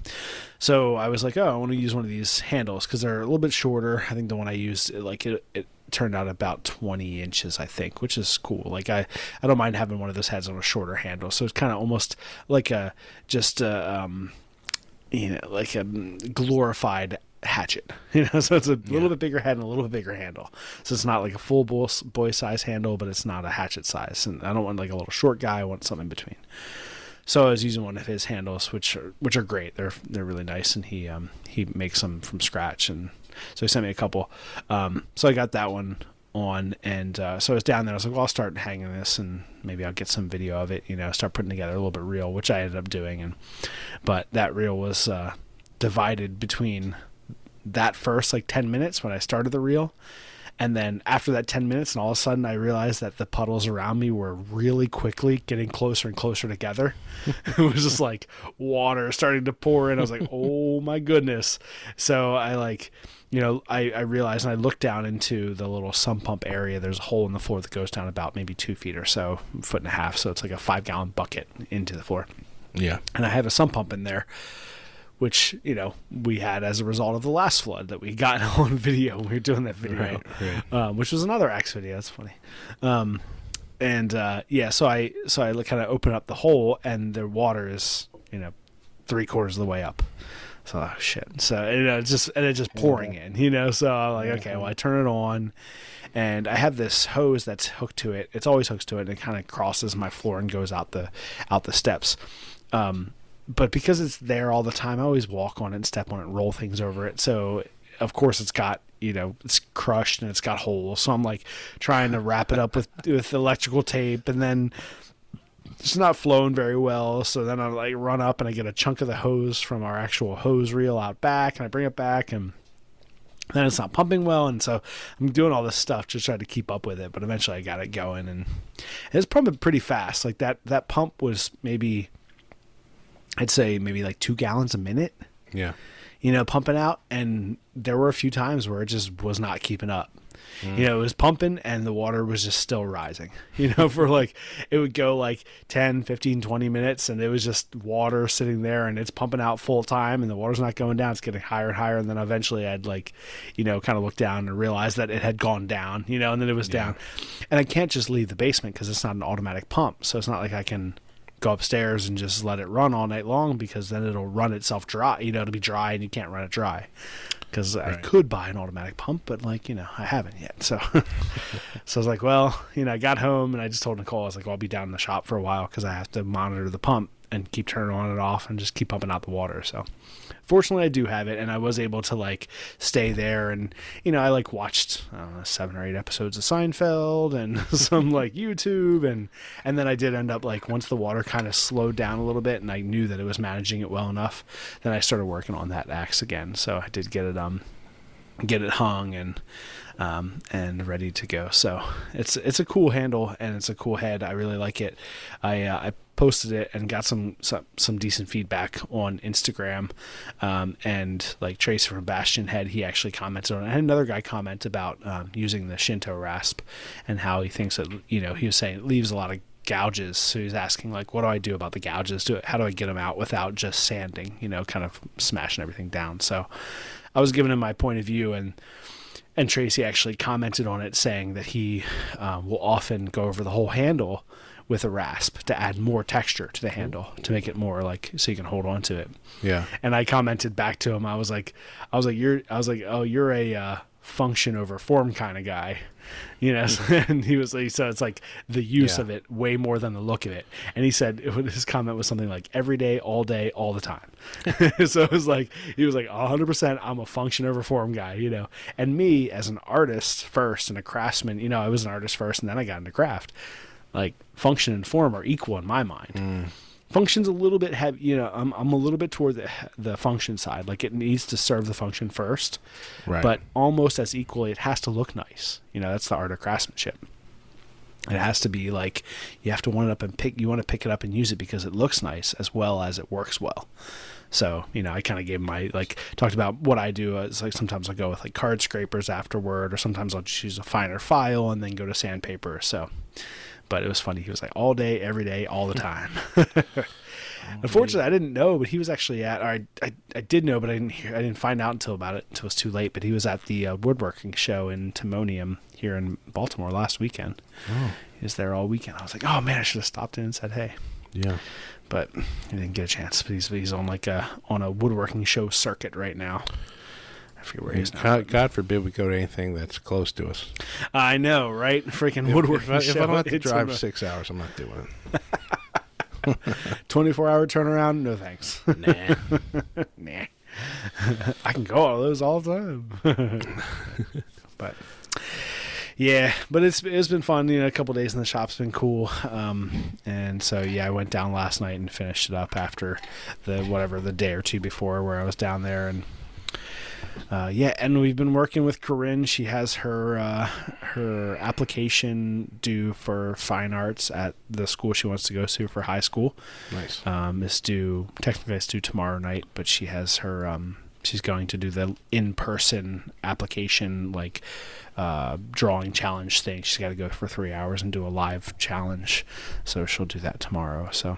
so I was like, oh, I want to use one of these handles because they're a little bit shorter. I think the one I used, like it, it turned out about twenty inches, I think, which is cool. Like I, I don't mind having one of those heads on a shorter handle. So it's kind of almost like a, just a, um, you know, like a glorified hatchet, you know, so it's a little bit bigger head and a little bit bigger handle. So it's not like a full boy, boy size handle, but it's not a hatchet size. And I don't want like a little short guy. I want something in between. So I was using one of his handles, which are, which are great. They're, they're really nice. And he, um, he makes them from scratch. And so he sent me a couple. Um, so I got that one on. And, uh, so I was down there. I was like, well, I'll start hanging this and maybe I'll get some video of it, you know, start putting together a little bit reel, which I ended up doing. And, but that reel was, uh, divided between that first like ten minutes when I started the reel, and then after that ten minutes, and all of a sudden I realized that the puddles around me were really quickly getting closer and closer together. It was just like water starting to pour in. I was like, oh my goodness. So I like, you know, I, I realized, and I looked down into the little sump pump area. There's a hole in the floor that goes down about maybe two feet or so, foot and a half. So it's like a five gallon bucket into the floor. Yeah. And I have a sump pump in there, which, you know, we had as a result of the last flood that we got on video when we were doing that video, Right, right. Um, which was another axe video. That's funny. Um, and, uh, yeah, so I, so I kind of open up the hole and the water is, you know, three quarters of the way up. So, oh, shit. So, you know, it's just, and it's just pouring in, you know, so I'm like, okay, well, I turn it on and I have this hose that's hooked to it. It's always hooked to it and it kind of crosses my floor and goes out the, out the steps. Um, But because it's there all the time, I always walk on it and step on it and roll things over it. So, of course, it's got, you know, it's crushed and it's got holes. So I'm like trying to wrap it up with, with electrical tape, and then it's not flowing very well. So then I like run up and I get a chunk of the hose from our actual hose reel out back, and I bring it back, and then it's not pumping well. And so I'm doing all this stuff just trying to keep up with it. But eventually I got it going, and it's pumping pretty fast. Like that, that pump was maybe, I'd say maybe like two gallons a minute. Yeah. you know, pumping out, and there were a few times where it just was not keeping up. Mm. You know, it was pumping and the water was just still rising, you know, for like, it would go like ten, fifteen, twenty minutes and it was just water sitting there and it's pumping out full time and the water's not going down. It's getting higher and higher. And then eventually I'd like, you know, kind of look down and realize that it had gone down, you know, and then it was yeah. down. And I can't just leave the basement because it's not an automatic pump. So it's not like I can go upstairs and just let it run all night long, because then it'll run itself dry, you know, it'll be dry and you can't run it dry. Because right. I could buy an automatic pump, but like, you know, I haven't yet. So, so I was like, well, you know, I got home and I just told Nicole, I was like, well, I'll be down in the shop for a while because I have to monitor the pump and keep turning on and off and just keep pumping out the water. So fortunately I do have it, and I was able to like stay there. And, you know, I like watched, I don't know, seven or eight episodes of Seinfeld and some like YouTube. And, and then I did end up like, once the water kind of slowed down a little bit and I knew that it was managing it well enough, then I started working on that axe again. So I did get it, um, get it hung and, um, and ready to go. So it's, it's a cool handle and it's a cool head. I really like it. I, uh, I posted it and got some, some, some decent feedback on Instagram. Um, and like Tracy from Bastion Head, he actually commented on it. I had another guy comment about, um, using the Shinto rasp and how he thinks that, you know, he was saying it leaves a lot of gouges. So he's asking like, what do I do about the gouges? Do it, how do I get them out without just sanding, you know, kind of smashing everything down? So I was giving him my point of view, and, and Tracy actually commented on it saying that he, um, will often go over the whole handle with a rasp to add more texture to the handle, to make it more like, so you can hold on to it. Yeah. And I commented back to him. I was like, I was like, you're, I was like, oh, you're a, uh, function over form kind of guy, you know? And he was like, so it's like the use yeah. of it way more than the look of it. And he said, it, his comment was something like every day, all day, all the time. So it was like, he was like a hundred percent, I'm a function over form guy, you know? And me as an artist first and a craftsman, you know, I was an artist first and then I got into craft. Like function and form are equal in my mind. Mm. Function's a little bit heavy, you know, I'm I'm a little bit toward the the function side. Like it needs to serve the function first, right. But almost as equally, it has to look nice. You know, that's the art of craftsmanship. It has to be like, you have to want it up and pick, you want to pick it up and use it because it looks nice as well as it works well. So, you know, I kind of gave my, like, talked about what I do. It's like sometimes I'll go with like card scrapers afterward, or sometimes I'll just use a finer file and then go to sandpaper. So, but it was funny. He was like all day, every day, all the time. Unfortunately, I didn't know, but he was actually at, or I, I, I did know, but I didn't hear, I didn't find out until about it, until it was too late. But he was at the uh, woodworking show in Timonium here in Baltimore last weekend. Oh. He was there all weekend. I was like, oh man, I should have stopped in and said, hey. Yeah. But he didn't get a chance. But he's, he's on like a, on a woodworking show circuit right now. I forget where he is now. God, God forbid we go to anything that's close to us. I know, right? Freaking woodworking if, if, show. If I don't have to drive six hours, I'm not doing it. twenty-four hour turnaround? No thanks. Nah. Nah. I can go all those all the time. But yeah, but it's it's been fun. You know, a couple days in the shop's been cool. Um, and so yeah, I went down last night and finished it up after the whatever the day or two before where I was down there. And Uh, yeah, and we've been working with Corinne. She has her uh, her application due for fine arts at the school she wants to go to for high school. Nice. Um, it's due technically it's due tomorrow night, but she has her um, she's going to do the in-person application like uh, drawing challenge thing. She's got to go for three hours and do a live challenge, so she'll do that tomorrow. So.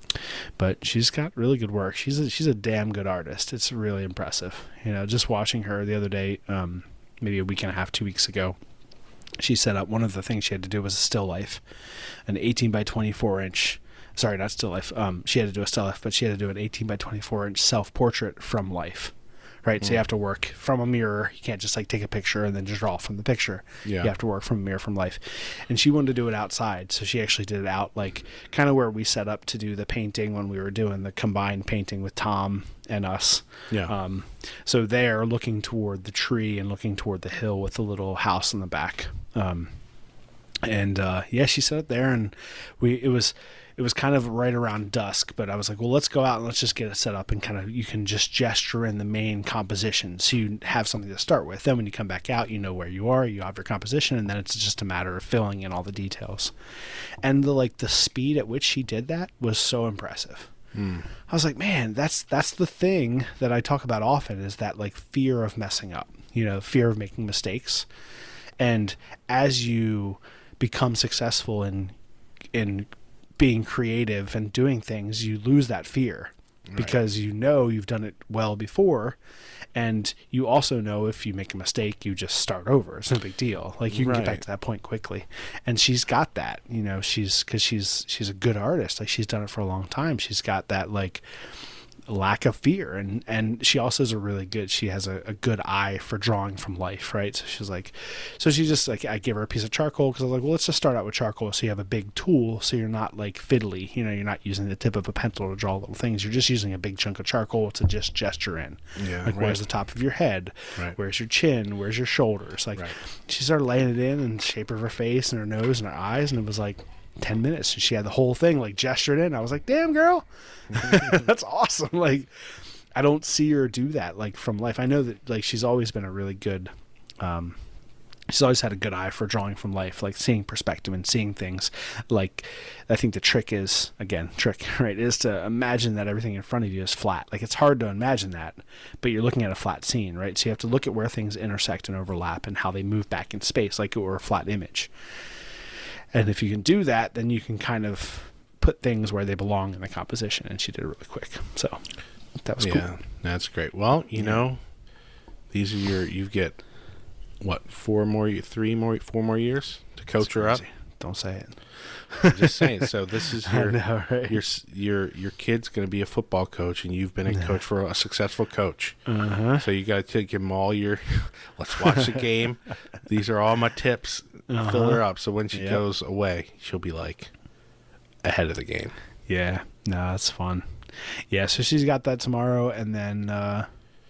But she's got really good work. She's a, she's a damn good artist. It's really impressive. You know, just watching her the other day, um, maybe a week and a half, two weeks ago, she set up one of the things she had to do was a still life, an eighteen by twenty-four inch. Sorry, not still life. Um, she had to do a still life, but she had to do an eighteen by twenty-four inch self portrait from life. Right, mm. So you have to work from a mirror. You can't just like take a picture and then just draw from the picture. Yeah. You have to work from a mirror from life. And she wanted to do it outside, so she actually did it out like kind of where we set up to do the painting when we were doing the combined painting with Tom and us. Yeah. Um, so there, looking toward the tree and looking toward the hill with the little house in the back. Um, and uh, yeah, she set it there, and we it was. It was kind of right around dusk, but I was like, well, let's go out and let's just get it set up and kind of, you can just gesture in the main composition. So you have something to start with. Then when you come back out, you know where you are, you have your composition, and then it's just a matter of filling in all the details. And the, like the speed at which she did that was so impressive. Mm. I was like, man, that's that's the thing that I talk about often, is that like fear of messing up, you know, fear of making mistakes. And as you become successful in in being creative and doing things, you lose that fear, right? Because you know you've done it well before, and you also know if you make a mistake, you just start over. It's no big deal. Like you can Right. get back to that point quickly. And she's got that, you know, she's because she's she's a good artist. Like she's done it for a long time. She's got that like lack of fear, and and she also is a really good she has a, a good eye for drawing from life, right? So she's like, so she just like, I give her a piece of charcoal because I was like, well, let's just start out with charcoal so you have a big tool, so you're not like fiddly, you know, you're not using the tip of a pencil to draw little things, you're just using a big chunk of charcoal to just gesture in. Yeah, like right. Where's the top of your head, Right. where's your chin, where's your shoulders, like Right. she started laying it in and the shape of her face and her nose and her eyes, and it was like ten minutes and she had the whole thing like gestured in. I was like, damn girl, that's awesome. Like I don't see her do that like from life. I know that like she's always been a really good um she's always had a good eye for drawing from life, like seeing perspective and seeing things. Like I think the trick is, again, trick, right, is to imagine that everything in front of you is flat. Like it's hard to imagine that, but you're looking at a flat scene, right? So you have to look at where things intersect and overlap and how they move back in space, like it were a flat image. And if you can do that, then you can kind of put things where they belong in the composition. And she did it really quick. So that was yeah, cool. That's great. Well, you know, these are your, you get, what, four more, three more, four more years to coach her up? Don't say it. I'm just saying. So this is your, I know, right? your, your, your kid's going to be a football coach, and you've been a coach for a successful coach. Uh-huh. So you got to give him all your, let's watch the game. These are all my tips. Uh-huh. Fill her up. So when she Yep. goes away, she'll be like ahead of the game. Yeah. No, that's fun. Yeah, so she's got that tomorrow, and then uh,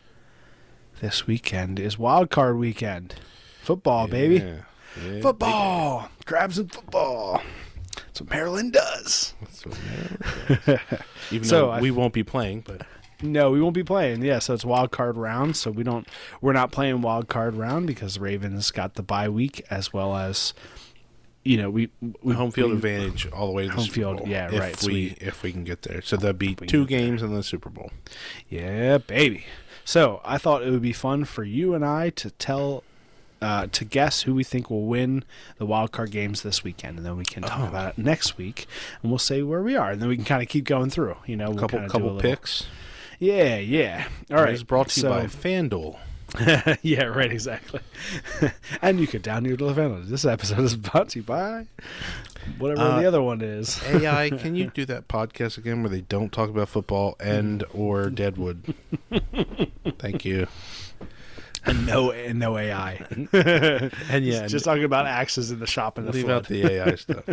this weekend is wild card weekend. Football, baby. Yeah. Yeah. Football. Grab some football. That's what Maryland does. That's what Maryland does. Even So though I- we won't be playing, but No, we won't be playing. Yeah, so it's wild card round. So we don't. We're not playing wild card round because Ravens got the bye week, as well as, you know, we, we home field we, advantage all the way to the Home Super field, Bowl. yeah, if right, so We, we- if we can get there, so there'll be we can two get there. games in the Super Bowl. Yeah, baby. So I thought it would be fun for you and I to tell, uh, to guess who we think will win the wild card games this weekend, and then we can talk Oh. about it next week, and we'll say where we are, and then we can kind of keep going through. You know, we'll couple kinda do couple a little- picks. Yeah, yeah. All right. It's brought to you so- by FanDuel. yeah, right, exactly. And you could download the download. This episode is brought to you by whatever Uh, the other one is. A I, can you do that podcast again where they don't talk about football and or Deadwood? Thank you. And no, and no A I. And yeah, Just, just talking about axes in the shop and the leave flood. out the A I stuff.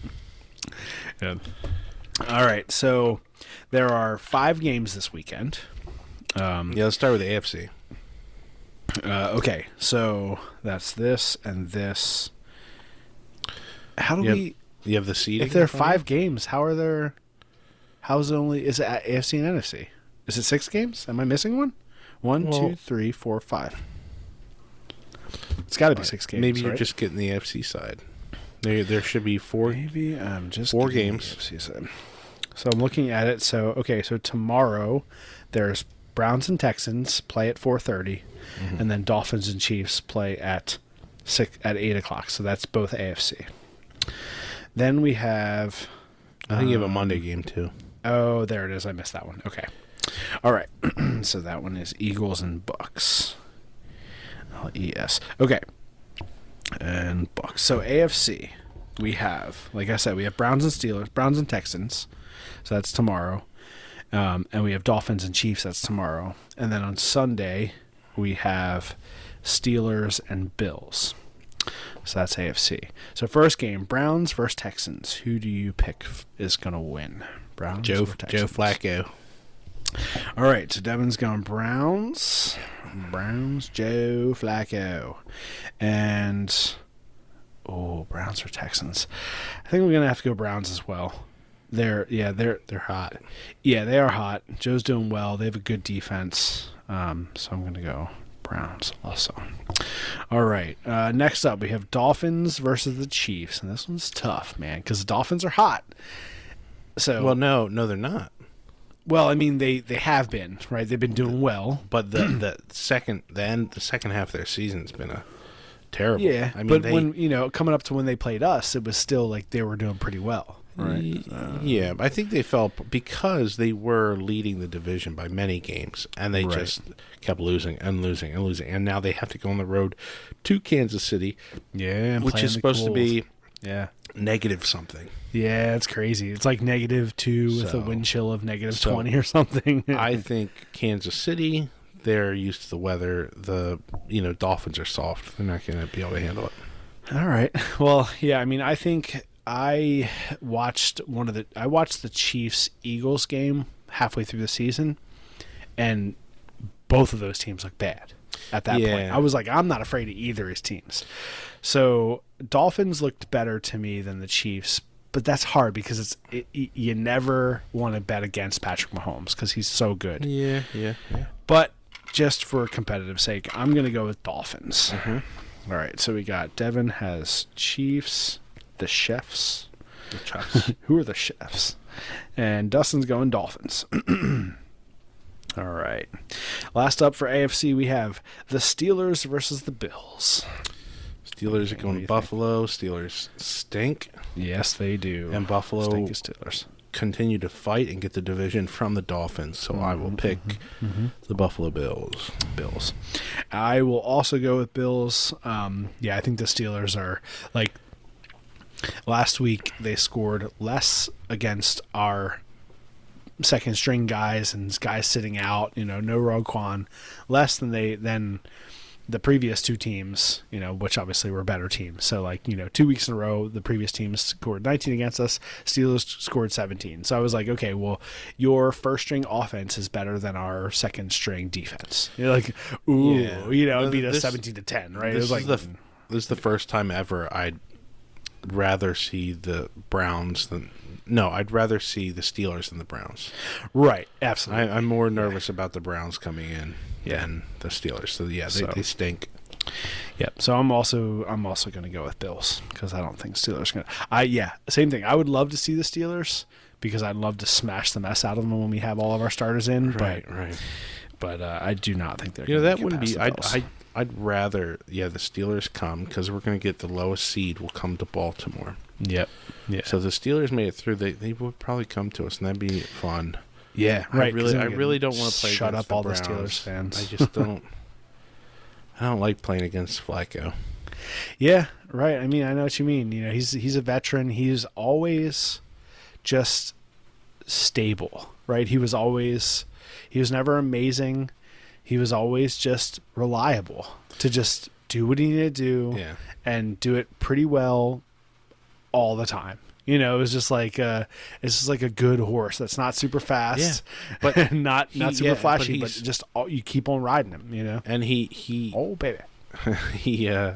Yeah. All right, so there are five games this weekend. Um, Yeah, let's start with the A F C. uh, okay, so that's this and this. How do You have, we? you have the seeding. If there are in front of five games, how are there? How is it only? Is it A F C and N F C? Is it six games? Am I missing one? One, Well- two, three, four, five. It's got to be you? six games. Maybe you're right? just getting the A F C side. There, there should be four. Maybe I'm just Four getting games. the A F C side. So I'm looking at it. So okay, so tomorrow there's Browns and Texans play at four thirty, Mm-hmm. and then Dolphins and Chiefs play at six at eight o'clock. So that's both A F C. Then we have. I think you have a um, Monday game too. Oh, there it is. I missed that one. Okay. All right. So that one is Eagles and Bucks. L E S. Okay. And Bucks. So A F C, we have, like I said, we have Browns and Steelers, Browns and Texans. So that's tomorrow. Um, and we have Dolphins and Chiefs. That's tomorrow. And then on Sunday, we have Steelers and Bills. So that's A F C. So first game, Browns versus Texans. Who do you pick f- is going to win? Browns Joe or Joe Texans? Flacco. All right, so Devin's going Browns. Browns, Joe Flacco. And, oh, Browns or Texans. I think we're going to have to go Browns as well. They're, yeah, they're they're hot. Yeah, they are hot. Joe's doing well. They have a good defense. Um, so I'm going to go Browns also. All right, uh, next up we have Dolphins versus the Chiefs. And this one's tough, man, because the Dolphins are hot. So Well, no, no, they're not. Well, I mean, they, they have been, right? They've been doing well. But the the second the end the second half of their season's been a terrible. Yeah, I mean, but they, when, you know, coming up to when they played us, it was still like they were doing pretty well. Right. Uh, yeah, I think they fell because they were leading the division by many games, and they Right. just kept losing and losing and losing, and now they have to go on the road to Kansas City, Yeah, which is supposed to be yeah, negative something. yeah, it's crazy. It's like negative two with So- a wind chill of negative so twenty or something. I think Kansas City, they're used to the weather. The you know Dolphins are soft; they're not going to be able to handle it. All right. Well, yeah. I mean, I think I watched one of the I watched the Chiefs Eagles game halfway through the season, and both of those teams look bad at that Yeah. point. I was like, I'm not afraid of either of his teams. So Dolphins looked better to me than the Chiefs, but that's hard because it's it, you never want to bet against Patrick Mahomes because he's so good. Yeah, yeah, yeah. But just for competitive sake, I'm going to go with Dolphins. Mm-hmm. All right, so we got Devin has Chiefs, the chefs. The Chiefs. Who are the chefs? And Dustin's going Dolphins. All right. Last up for A F C, we have the Steelers versus the Bills. Steelers are What do going you Buffalo. Steelers stink, Yes, they do. and Buffalo Stink is Steelers. continue to fight and get the division from the Dolphins. So I will pick the Buffalo Bills. Bills. I will also go with Bills. Um, yeah, I think the Steelers are like last week they scored less against our second string guys and guys sitting out, you know, no Roquan, less than they than the previous two teams, you know, which obviously were better teams. So like, you know, two weeks in a row, the previous teams scored nineteen against us. Steelers scored seventeen. So I was like, okay, well, your first string offense is better than our second string defense. You're like, ooh, Yeah. you know, it Uh, beat us this- seventeen to ten, right? It This was like, is the f- this is the first time ever I'd rather see the Browns than no. I'd rather see the Steelers than the Browns. right, I, absolutely. I'm more nervous about the Browns coming in Yeah. than the Steelers. So yeah, they, So- they stink. Yep. So I'm also I'm also going to go with Bills because I don't think Steelers going to. I yeah, same thing. I would love to see the Steelers because I'd love to smash the mess out of them when we have all of our starters in. Right, but right. but uh, I do not think they're. You know gonna that get wouldn't past be. the I'd, Bills. I'd I'd rather yeah the Steelers come because we're going to get the lowest seed will come to Baltimore. Yep. Yeah. So the Steelers made it through. They they would probably come to us and that'd be fun. yeah. I Right. 'cause really then I we can really don't want to play. Shut against up all the Browns. Steelers fans. I just don't. I don't like playing against Flacco. Yeah, right. I mean, I know what you mean. You know, he's he's a veteran. He's always just stable, right? He was always he was never amazing. He was always just reliable to just do what he needed to do Yeah. and do it pretty well all the time. You know, it was just like uh it's just like a good horse that's not super fast, but but not he- not super yeah, but flashy, but, he's- just all, you keep on riding him. You know, And he he oh baby, he uh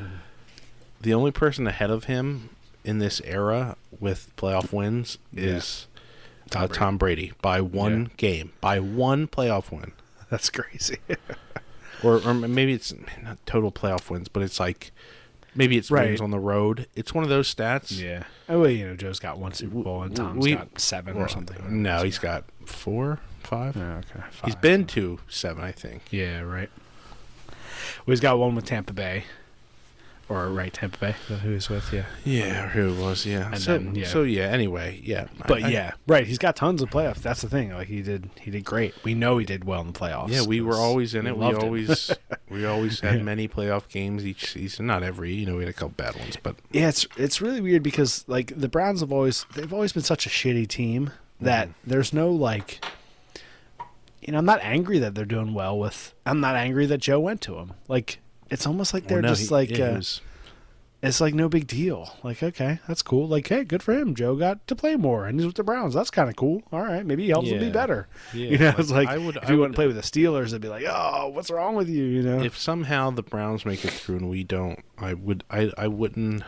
the only person ahead of him in this era with playoff wins is Tom uh, Brady. Tom Brady by one Yeah. game, by one playoff win, that's crazy. or or maybe it's not total playoff wins, but it's like maybe it's Right. wins on the road. It's one of those stats. Yeah. Oh, well, you know, Joe's got one Super Bowl and Tom's We- got seven Well, or something. No, he's got four, five. Oh, okay. He's Five. been to seven, I think. Yeah, right. Well, he's got one with Tampa Bay. Or, right, Tampa Bay. Is that who he's with? Yeah. Yeah, or who it was? Yeah. And so, then, yeah. so yeah. Anyway, yeah. But I- I- yeah, right. He's got tons of playoffs. That's the thing. Like he did, he did great. We know he did well in the playoffs. Yeah, we were 'cause always in it. We loved him. always we always had many playoff games each season. Not every, you know, we had a couple bad ones, but Yeah, it's it's really weird because like the Browns have always they've always been such a shitty team that Mm-hmm. there's no like. You know, I'm not angry that they're doing well with. I'm not angry that Joe went to him. Like it's almost like they're Well, no, just he- like. yeah, he uh, was- It's like no big deal. Like, okay, that's cool. Like, hey, good for him. Joe got to play more, and he's with the Browns. That's kind of cool. All right, maybe he helps them be Yeah. better. Yeah, you know, like, it's like I would- if I you would- wouldn't play with the Steelers, it'd be like, oh, what's wrong with you? You know, if somehow the Browns make it through and we don't, I would I I wouldn't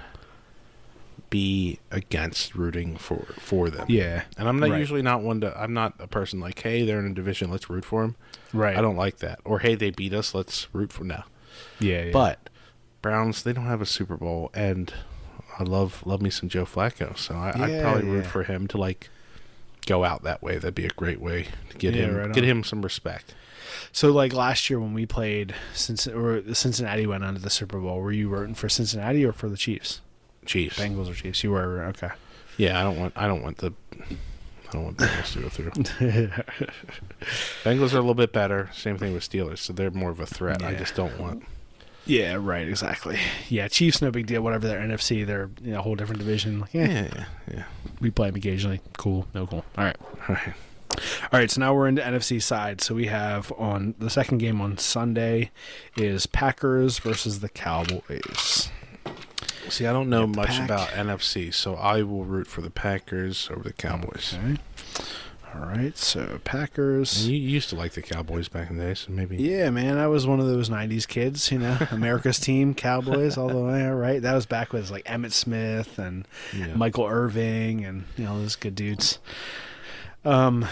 be against rooting for for them. yeah, And I'm not Right. usually not one to. I'm not a person like, hey, they're in a division, let's root for them. right. I don't like that. Or hey, they beat us, let's root for now. Yeah, yeah. But Browns, they don't have a Super Bowl, and I love love me some Joe Flacco, so I, I'd Yeah, probably root yeah. for him to like go out that way. That'd be a great way to get Yeah, him right get on. him some respect. So, like last year when we played, since or Cincinnati went on to the Super Bowl, were you rooting for Cincinnati or for the Chiefs? Chiefs. Bengals or Chiefs? You were okay. Yeah, I don't want. I don't want the. I don't want Bengals to go through. Bengals are a little bit better. Same thing with Steelers, so they're more of a threat. I Yeah. just don't want. Yeah, right, exactly. Yeah, Chiefs, no big deal. Whatever they're N F C, they're you know, a whole different division. Like, yeah, Yeah, yeah, yeah. we play them occasionally. Cool, no cool. All right. All right. All right, so now we're into N F C side. So we have on the second game on Sunday is Packers versus the Cowboys. See, I don't know Get the much Pack. about N F C, so I will root for the Packers over the Cowboys. Okay. All right, so Packers. And you used to like the Cowboys back in the day, so maybe. Yeah, man, I was one of those nineties kids, you know, America's team, Cowboys, all the way, right? That was back with like Emmitt Smith and Yeah. Michael Irving and, you know, those good dudes. Um,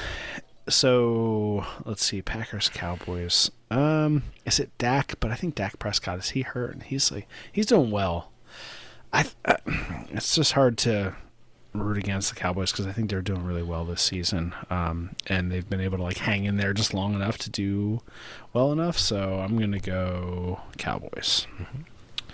so let's see, Packers, Cowboys. Um, is it Dak? But I think Dak Prescott, is he hurt? And he's like, he's doing well. I, uh, it's just hard to root against the Cowboys because I think they're doing really well this season. Um, and they've been able to like hang in there just long enough to do well enough. So I'm going to go Cowboys. Mm-hmm.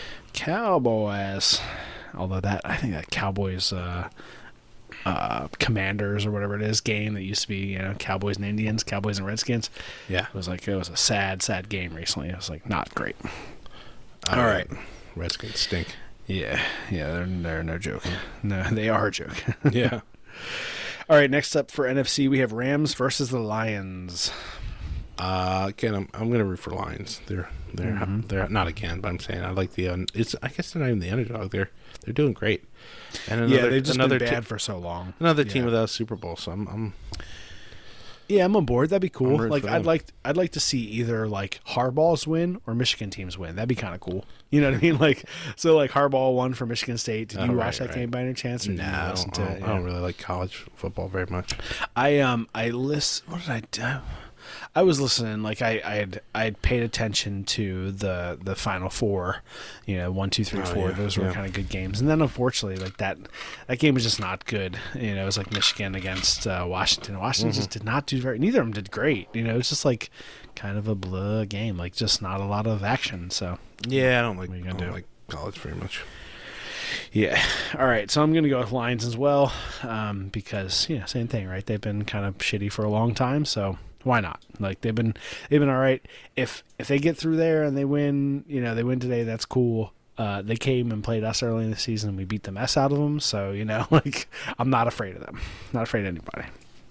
Cowboys. Although that, I think that Cowboys, uh, uh, Commanders or whatever it is game that used to be, you know, Cowboys and Indians, Cowboys and Redskins. Yeah. It was like, it was a sad, sad game recently. It was like not great. All All right. right. Redskins stink. Yeah. Yeah. They're, they're no joke. No, they are a joke. Yeah. All right. Next up for N F C, we have Rams versus the Lions. Uh, again, I'm I'm gonna root for Lions. They're they're Mm-hmm. they're not again, but I'm saying I like the. Un, it's I guess they're not even the underdog. They're they're doing great. And another yeah. They've just another been te- bad for so long. another team Yeah. without a Super Bowl. So I'm I'm Yeah, I'm on board. That'd be I'm cool. rooting Like, for I'd them. like, I'd like to see either like Harbaugh's win or Michigan teams win. That'd be kind of cool. You know what I mean? Like, so like Harbaugh won for Michigan State. Did Oh, you right, watch that right. game by any chance? Or did you nah. I listen don't, I, to don't, it? I don't Yeah. really like college football very much. I um I list. What did I do? I was listening. Like I I had I had paid attention to the the Final Four. You know, one, two, three, Oh, four. yeah, Those were yeah. kind of good games. And then unfortunately, like that that game was just not good. You know, it was like Michigan against uh, Washington. Washington just did not do very. Neither of them did great. You know, it's just like kind of a blah game. Like just not a lot of action. So. Yeah, I don't like What are you I gonna don't do? like college very much. Yeah. All right. So I'm going to go with Lions as well, um, because you know, same thing, right? They've been kind of shitty for a long time, so why not? Like they've been they've been all right. If if they get through there and they win, you know, they win today, that's cool. Uh, they came and played us early in the season, and we beat the mess out of them. So you know, like I'm not afraid of them. Not afraid of anybody.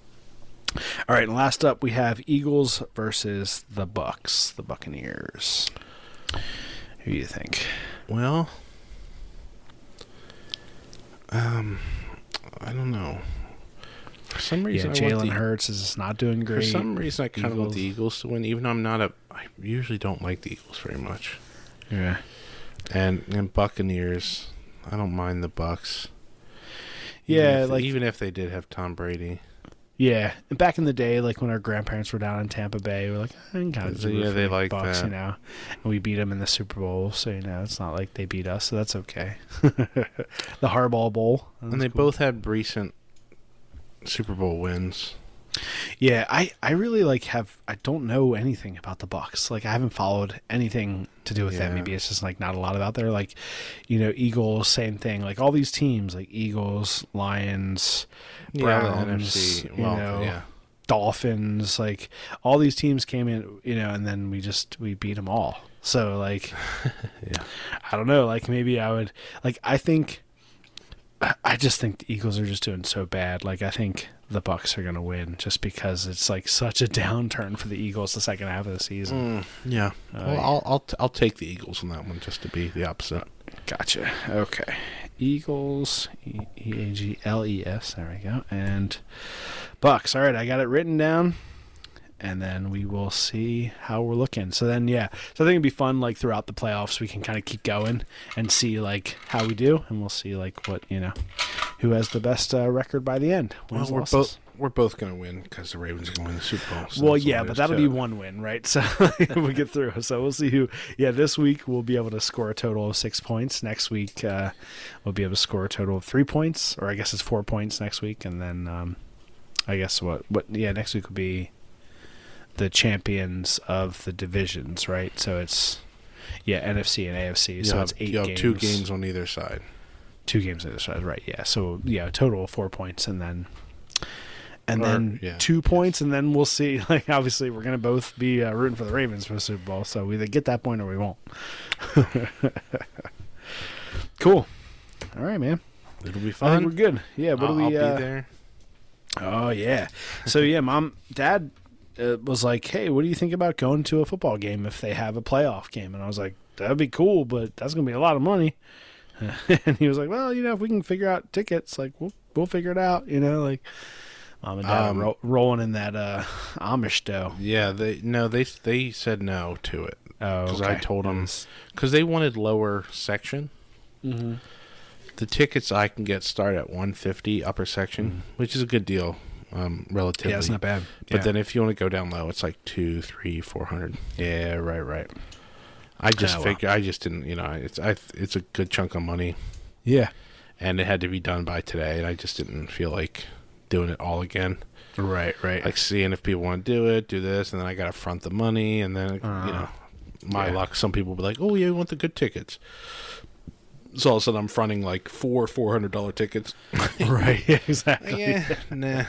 All right. And last up, we have Eagles versus the Bucks, the Buccaneers. Who do you think? Well, um, I don't know. For some Yeah, reason, I want Jalen the, Hurts is not doing great. For some reason, I kind of want Eagles. the Eagles to win, even though I'm not a. I usually don't like the Eagles very much. Yeah. And and Buccaneers, I don't mind the Bucks. Yeah, even if, like even if they did have Tom Brady. yeah, and back in the day, like when our grandparents were down in Tampa Bay, we were like, I can kind of Yeah, they like Bucks, that. you know, and we beat them in the Super Bowl, so you know it's not like they beat us, so that's okay. The Harbaugh Bowl, that And was they cool. both had recent Super Bowl wins. Yeah, I, I really like have I don't know anything about the Bucks. Like I haven't followed anything to do with them. Yeah. Maybe it's just like not a lot about there. Like, you know, Eagles, same thing. Like all these teams, like Eagles, Lions, Yeah, the Browns, N F C. you Well, know, yeah. Dolphins. Like all these teams came in, you know, and then we just we beat them all. So like, Yeah. I don't know. Like maybe I would like I think. I- I just think the Eagles are just doing so bad. Like I think the Bucks are going to win just because it's like such a downturn for the Eagles the second half of the season. Mm, yeah. Uh, well, I'll I'll t- I'll take the Eagles on that one just to be the opposite. Gotcha. Okay. Eagles, E A G L E S. There we go. And Bucks. All right, I got it written down. And then we will see how we're looking. So then, yeah. So I think it'd be fun, like throughout the playoffs, we can kind of keep going and see like how we do, and we'll see like what you know, who has the best uh, record by the end. Well, Wins, we're losses. both we're both going to win because the Ravens are going to win the Super Bowl. So Well, that's all yeah, it but is that'll to be it. one win, right? So we get through. So we'll see who. Yeah, this week we'll be able to score a total of six points. Next week uh, we'll be able to score a total of three points, or I guess it's four points next week, and then um, I guess what what yeah next week will be the champions of the divisions, right? So it's yeah N F C and A F C. You so have, it's eight you have games. two games on either side. Two games on either side, right? Yeah. So yeah, a total of four points, and then and Or, then yeah. two points, and then we'll see. Like obviously, we're gonna both be uh, rooting for the Ravens for the Super Bowl, so we either get that point or we won't. Cool. All right, man. It'll be I fun. think we're good. Yeah. What I'll, do we? I'll uh, be there. Oh yeah. So yeah, mom, dad uh, was like, "Hey, what do you think about going to a football game if they have a playoff game?" And I was like, "That'd be cool, but that's gonna be a lot of money." And he was like, "Well, you know, if we can figure out tickets, like we'll we'll figure it out." You know, like mom and dad Um, ro- rolling in that uh, Amish dough. Yeah, they no, they they said no to it Oh, because okay. I told them Yes. because they wanted lower section. Mm-hmm. The tickets I can get start at one fifty upper section, which is a good deal, um, relatively. Yeah, it's not bad. But Yeah. then if you want to go down low, it's like two, three, four hundred. yeah, right, right. I just Oh, well. figure I just didn't, you know, it's I it's a good chunk of money, Yeah, and it had to be done by today, and I just didn't feel like doing it all again. right, right. Like seeing if people want to do it, do this, and then I got to front the money, and then Uh, you know, my yeah. luck. Some people will be like, "Oh yeah, we want the good tickets." So all of a sudden, I'm fronting like four four hundred dollar tickets. right, yeah, exactly. Yeah, nah,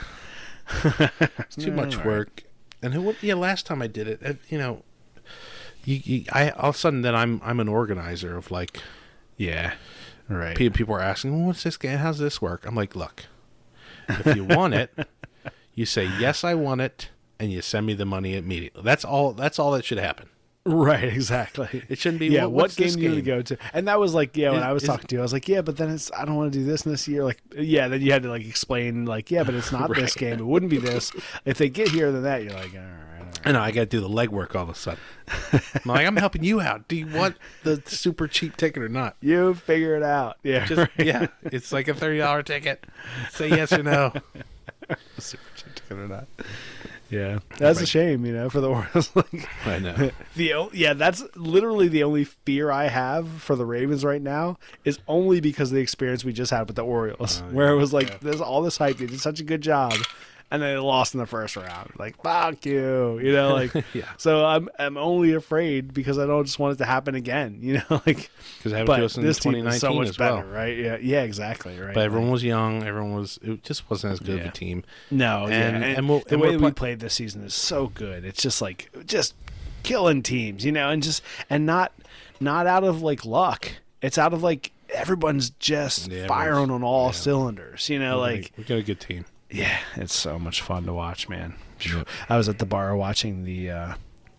it's too much Alright. work. And who? Yeah, last time I did it, uh, you know, you, you, I all of a sudden then I'm I'm an organizer of like Yeah, right. pe- people are asking, well, "What's this game? How's this work?" I'm like, "Look, if you want it, you say yes, I want it, and you send me the money immediately. That's all. That's all that should happen. Right, exactly. It shouldn't be. Yeah, what, what what's game this do you game? want to go to? And that was like, yeah, when Is- I was is- talking to you, I was like, yeah, but then it's, I don't want to do this in this year. Like, yeah, then you had to like explain, like, yeah, but it's not this Right. game. It wouldn't be this. If they get here, then that. You're like, all right, all right. I know. I got to do the legwork all of a sudden. I'm like, I'm helping you out. Do you want the super cheap ticket or not? You figure it out. Yeah, Just right. yeah, it's like a thirty dollar ticket. Say yes or no. Super cheap ticket or not. Yeah, that's a Right. shame, you know, for the Orioles. Like, I know. the o- yeah, that's literally the only fear I have for the Ravens right now is only because of the experience we just had with the Orioles, Oh, where yeah, it was like, yeah. there's all this hype, they did such a good job, and then they lost in the first round. Like, fuck you, you know, like, Yeah. So I'm I'm only afraid because I don't just want it to happen again, you know, like, Because it happened but to us in this team twenty is so nineteen much as well. better, right? Yeah, yeah, exactly, right. But everyone Like, was young. Everyone was. It just wasn't as good of Yeah. a team. no, yeah, and- and, and we'll- the and way we're that we pla- played this season is so good. It's just like just killing teams, you know, and just and not not out of like luck. It's out of like everyone's just Yeah, firing everyone's- on all yeah. cylinders, you know, like we got a good team. yeah, it's so much fun to watch, man. I was at the bar watching the uh,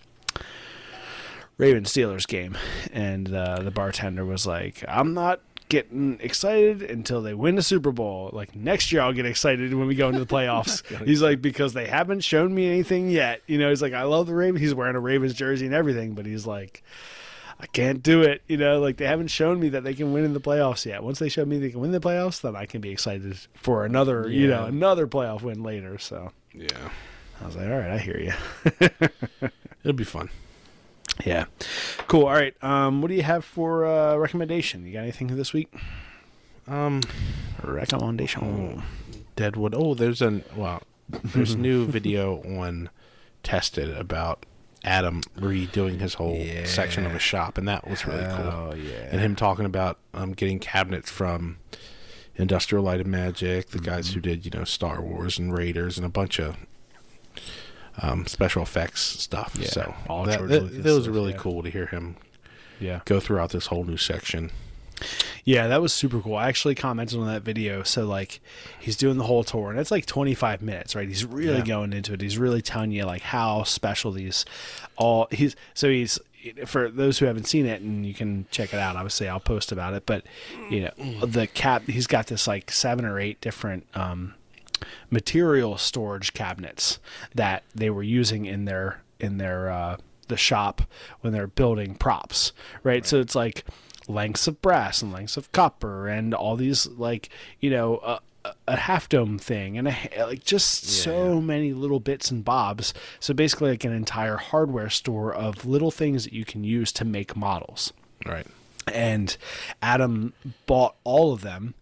Ravens Steelers game, and uh, the bartender was like, "I'm not getting excited until they win the Super Bowl. Like next year, I'll get excited when we go into the playoffs." He's like, "Because they haven't shown me anything yet." You know, he's like, "I love the Ravens." He's wearing a Ravens jersey and everything, but he's like, I can't do it. You know, like they haven't shown me that they can win in the playoffs yet. Once they show me they can win the playoffs, then I can be excited for another, you know, Yeah. another playoff win later. So Yeah, I was like, all right, I hear you. it'll be fun. Yeah. Cool. All right. Um, what do you have for uh, recommendation? You got anything this week? Um, Recommendation. Deadwood. Oh, there's an well, there's a new video on Tested about Adam redoing his whole Yeah. section of a shop, and that was really cool. Oh, yeah. And him talking about um, getting cabinets from Industrial Light and Magic, the guys Mm-hmm. who did, you know, Star Wars and Raiders and a bunch of um, special effects stuff. Yeah, So all that, George that, Lucas that was stuff, really yeah. cool to hear him Yeah. go throughout this whole new section. Yeah, that was super cool. I actually commented on that video. So, like, he's doing the whole tour, and it's like twenty-five minutes, right? He's really Yeah. going into it. He's really telling you, like, how special these all. He's so he's for those who haven't seen it, and you can check it out. Obviously, I'll post about it. But you know, the cap. He's got this like seven or eight different um, material storage cabinets that they were using in their in their uh, the shop when they're building props, right? So it's like lengths of brass and lengths of copper and all these like you know uh, a, a half dome thing and a, like just so many little bits and bobs. So basically like an entire hardware store of little things that you can use to make models. Right. And Adam bought all of them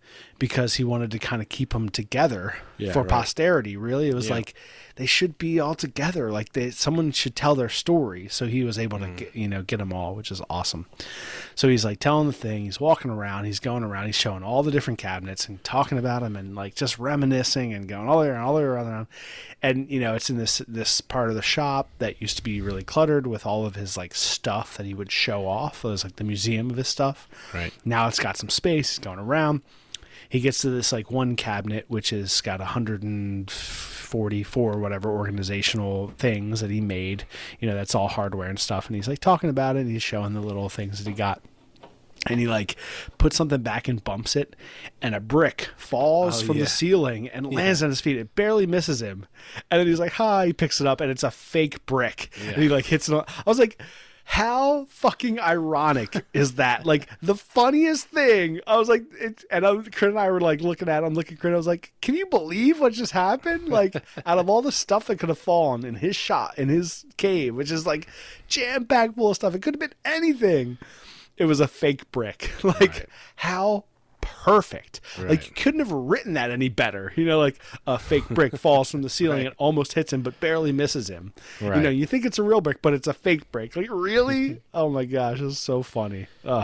because he wanted to kind of keep them together Yeah, for right. posterity. Really, it was Yeah. like they should be all together. Like they, someone should tell their story. So he was able to get, you know, get them all, which is awesome. So he's like telling the thing. He's walking around. He's going around. He's showing all the different cabinets and talking about them and like just reminiscing and going all the way around, all the way around. And you know, it's in this this part of the shop that used to be really cluttered with all of his like stuff that he would show off. It was like the museum of his stuff. Right. Now it's got some space. He's going around. He gets to this like one cabinet, which has got one hundred forty-four whatever organizational things that he made. You know, that's all hardware and stuff. And he's like talking about it. And he's showing the little things that he got. And he like puts something back and bumps it, and a brick falls Oh, from yeah. the ceiling and lands on his feet. It barely misses him. And then he's like, "Hi!" He picks it up, and it's a fake brick. Yeah. And he like hits it on. I was like, how fucking ironic is that? Like the funniest thing. I was like, it, and I, Crit and I were like looking at him, looking at Crit. I was like, can you believe what just happened? Like out of all the stuff that could have fallen in his shot, in his cave, which is like jam packed full of stuff, it could have been anything. It was a fake brick. Like Right. how perfect. Right. Like you couldn't have written that any better. You know, like a fake brick falls from the ceiling Right. and almost hits him, but barely misses him. You Right. know, you think it's a real brick, but it's a fake brick. Like really? Oh my gosh, it was so funny. Uh,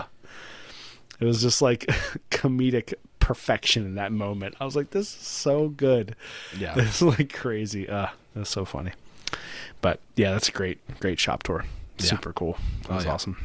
it was just like comedic perfection in that moment. I was like, this is so good. Yeah. It's like crazy. Uh, it was so funny. But yeah, that's a great, great shop tour. Yeah. Super cool. That Oh, was yeah. awesome.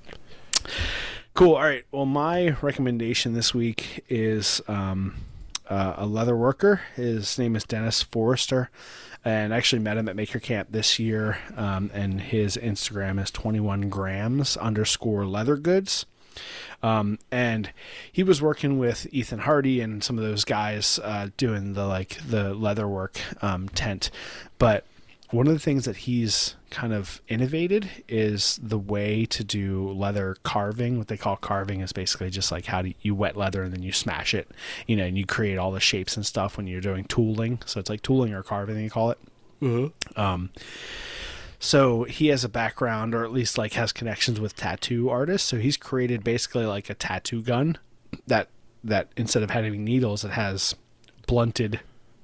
Cool. All right. Well, my recommendation this week is um, uh, a leather worker. His name is Dennis Forrester, and I actually met him at Maker Camp this year. Um, and his Instagram is twenty-one grams underscore leather goods. Um, and he was working with Ethan Hardy and some of those guys uh, doing the like the leather work um, tent, but one of the things that he's kind of innovated is the way to do leather carving. What they call carving is basically just like how do you wet leather and then you smash it, you know, and you create all the shapes and stuff when you're doing tooling. So it's like tooling or carving, they call it. Mm-hmm. Um, so he has a background, or at least like has connections with tattoo artists. So he's created basically like a tattoo gun that, that instead of having needles, it has blunted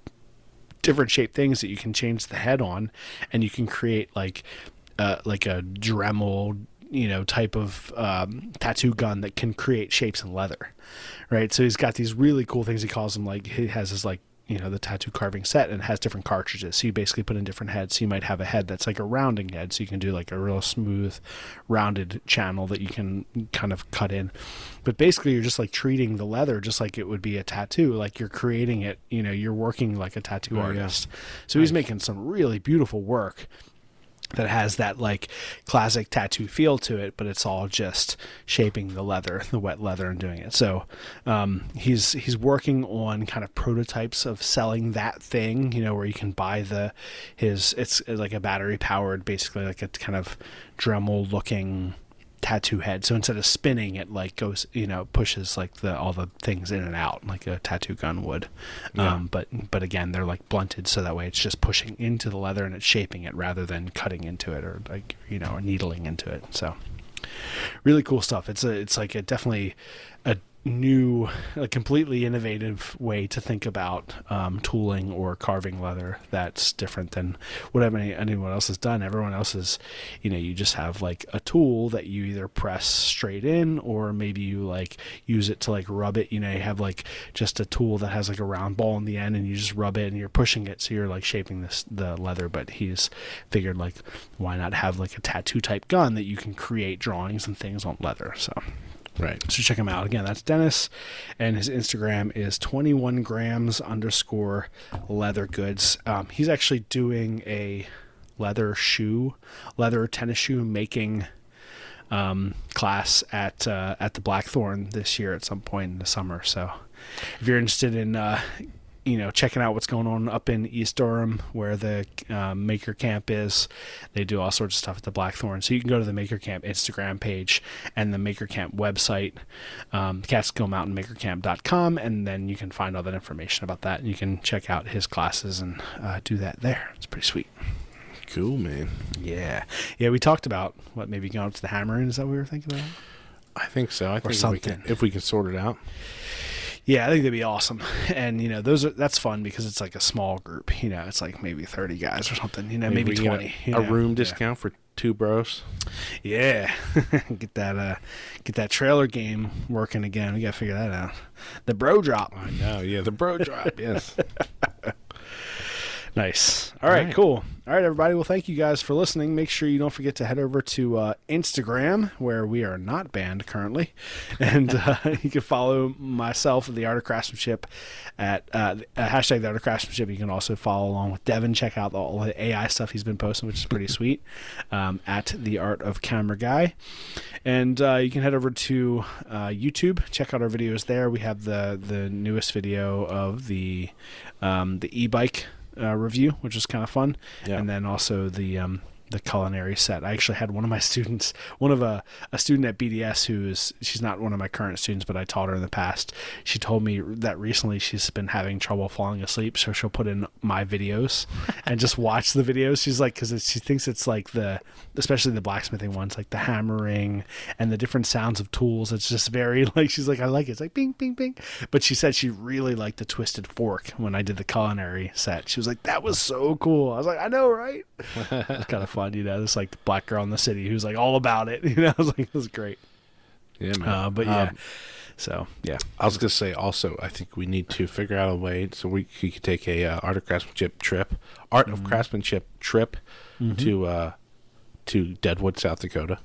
different shaped things that you can change the head on, and you can create like uh, like a Dremel, you know, type of um, tattoo gun that can create shapes in leather, right? So he's got these really cool things. He calls them like, he has his like, you know, the tattoo carving set, and it has different cartridges. So you basically put in different heads. So you might have a head that's like a rounding head. So you can do like a real smooth rounded channel that you can kind of cut in. But basically you're just like treating the leather just like it would be a tattoo. Like you're creating it, you know, you're working like a tattoo Oh, artist. yeah. So he's making some really beautiful work that has that like classic tattoo feel to it, but it's all just shaping the leather, the wet leather, and doing it. So um, he's he's working on kind of prototypes of selling that thing, you know, where you can buy the his it's like a battery powered, basically like a kind of Dremel looking tattoo head. So instead of spinning, it like goes, you know, pushes like the all the things in and out like a tattoo gun would. Yeah. Um, but but again, they're like blunted, so that way it's just pushing into the leather and it's shaping it rather than cutting into it or like, you know, or needling into it. So really cool stuff. It's a it's like a definitely a new, a completely innovative way to think about um, tooling or carving leather that's different than what any, anyone else has done. Everyone else is, you know, you just have like a tool that you either press straight in, or maybe you like use it to like rub it. You know, you have like just a tool that has like a round ball in the end, and you just rub it and you're pushing it, so you're like shaping this the leather. But he's figured like, why not have like a tattoo type gun that you can create drawings and things on leather. So Right. So check him out. Again, that's Dennis, and his Instagram is twenty-one grams underscore leather goods. Um, he's actually doing a leather shoe, leather tennis shoe making um, class at uh, at the Blackthorn this year at some point in the summer. So if you're interested in uh, you know, checking out what's going on up in East Durham where the um, Maker Camp is, they do all sorts of stuff at the Blackthorn. So you can go to the Maker Camp Instagram page and the Maker Camp website, um, Catskill Mountain Maker Camp dot com, and then you can find all that information about that. And you can check out his classes and uh, do that there. It's pretty sweet. Cool, man. Yeah. Yeah, we talked about, what, maybe going up to the Hammering? Is that what we were thinking about? I think so. I think if we, something. can, if we can sort it out. Yeah, I think that'd be awesome. And, you know, those are that's fun because it's like a small group. You know, it's like maybe thirty guys or something, you know, maybe, maybe twenty. A, you a know? room yeah. discount for two bros. Yeah. get that uh get that trailer game working again. We gotta figure that out. The bro drop. I know, yeah, the bro drop, yes. Nice. All right, All right, cool. All right, everybody. Well, thank you guys for listening. Make sure you don't forget to head over to uh, Instagram, where we are not banned currently. And uh, you can follow myself, The Art of Craftsmanship, at uh, hashtag The Art of Craftsmanship. You can also follow along with Devin. Check out all the A I stuff he's been posting, which is pretty sweet, um, at The Art of Camera Guy. And uh, you can head over to uh, YouTube. Check out our videos there. We have the, the newest video of the um, the e-bike Uh, review, which is kind of fun, yeah. And then also the um, the culinary set. I actually had one of my students, one of a, a student at B D S who is, she's not one of my current students, but I taught her in the past. She told me that recently she's been having trouble falling asleep, so she'll put in my videos and just watch the videos. She's like, because she thinks it's like the, especially the blacksmithing ones, like the hammering and the different sounds of tools. It's just very like, she's like, I like it. It's like bing, bing, bing. But she said she really liked the twisted fork when I did the culinary set. She was like, that was so cool. I was like, I know, right? It's kind of fun. You know, this like black girl in the city who's like all about it. You know, I was like, it was great. Yeah, man. Uh, but yeah, um, so yeah. I was gonna say also, I think we need to figure out a way so we, we could take a uh, art of craftsmanship trip, art mm-hmm. of craftsmanship trip mm-hmm. to uh, to Deadwood, South Dakota.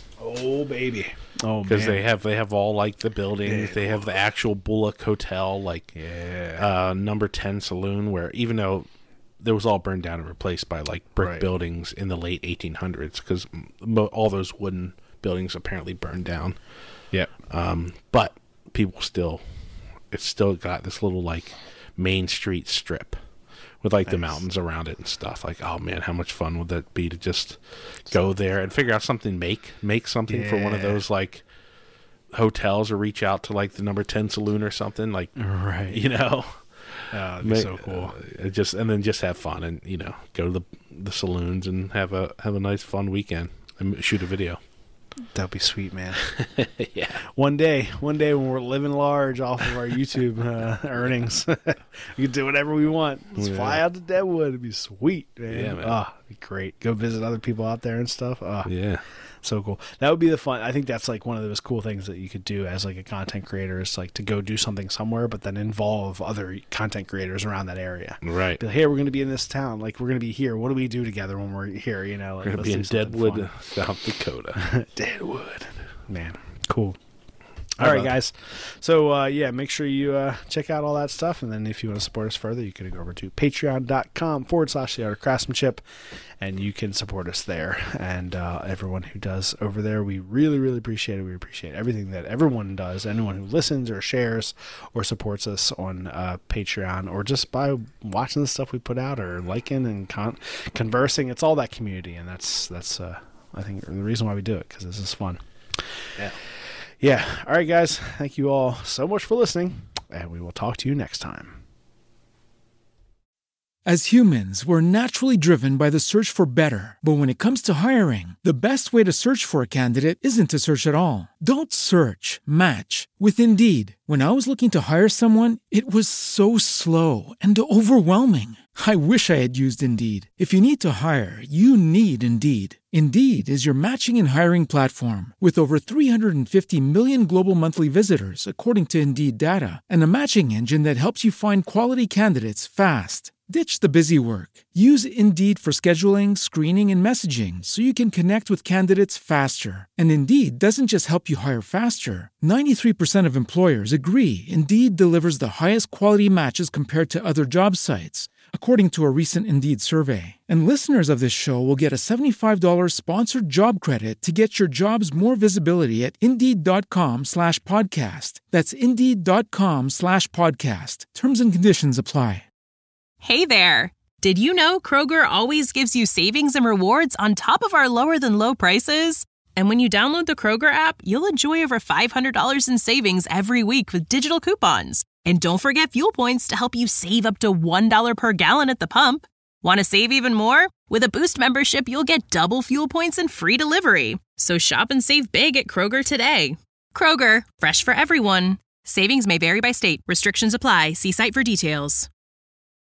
Oh baby, oh because man. they have they have all like the buildings, yeah. They have the actual Bullock Hotel, like yeah, uh, number ten saloon, where even though there was all burned down and replaced by like brick right. buildings in the late eighteen hundreds, because mo- all those wooden buildings apparently burned down. Yep. Um, but people still, it's still got this little like main street strip with like nice. The mountains around it and stuff. Like, oh man, how much fun would that be to just go there and figure out something, make make something yeah. for one of those like hotels, or reach out to like the number ten saloon or something, like right, you know. Oh, that'd be so cool. Uh, just and then just have fun and, you know, go to the the saloons and have a have a nice fun weekend and shoot a video. That'd be sweet, man. Yeah. One day, one day when we're living large off of our YouTube uh, earnings, we can do whatever we want. Let's yeah. fly out to Deadwood. It'd be sweet, man. Yeah, man. Oh, it'd be great. Go visit other people out there and stuff. Oh, yeah. So cool. That would be the fun. I think that's like one of those cool things that you could do as like a content creator, is like to go do something somewhere, but then involve other content creators around that area. Right. Be like, hey, we're going to be in this town. Like, we're going to be here. What do we do together when we're here? You know, like, we're going to be in Deadwood, South Dakota. Deadwood. Man, cool. All right, guys. So, uh, yeah, make sure you uh, check out all that stuff. And then if you want to support us further, you can go over to patreon.com forward slash the art of craftsmanship, and you can support us there. And uh, everyone who does over there, we really, really appreciate it. We appreciate everything that everyone does, anyone who listens or shares or supports us on uh, Patreon, or just by watching the stuff we put out or liking and con- conversing. It's all that community, and that's, that's uh, I think, the reason why we do it, because this is fun. Yeah. Yeah. All right, guys. Thank you all so much for listening, and we will talk to you next time. As humans, we're naturally driven by the search for better. But when it comes to hiring, the best way to search for a candidate isn't to search at all. Don't search, match with Indeed. When I was looking to hire someone, it was so slow and overwhelming. I wish I had used Indeed. If you need to hire, you need Indeed. Indeed is your matching and hiring platform with over three hundred fifty million global monthly visitors, according to Indeed data, and a matching engine that helps you find quality candidates fast. Ditch the busy work. Use Indeed for scheduling, screening, and messaging so you can connect with candidates faster. And Indeed doesn't just help you hire faster. ninety-three percent of employers agree Indeed delivers the highest quality matches compared to other job sites, according to a recent Indeed survey. And listeners of this show will get a seventy-five dollars sponsored job credit to get your jobs more visibility at Indeed.com slash podcast. That's Indeed.com slash podcast. Terms and conditions apply. Hey there. Did you know Kroger always gives you savings and rewards on top of our lower-than-low prices? And when you download the Kroger app, you'll enjoy over five hundred dollars in savings every week with digital coupons. And don't forget fuel points to help you save up to one dollar per gallon at the pump. Want to save even more? With a Boost membership, you'll get double fuel points and free delivery. So shop and save big at Kroger today. Kroger, fresh for everyone. Savings may vary by state. Restrictions apply. See site for details.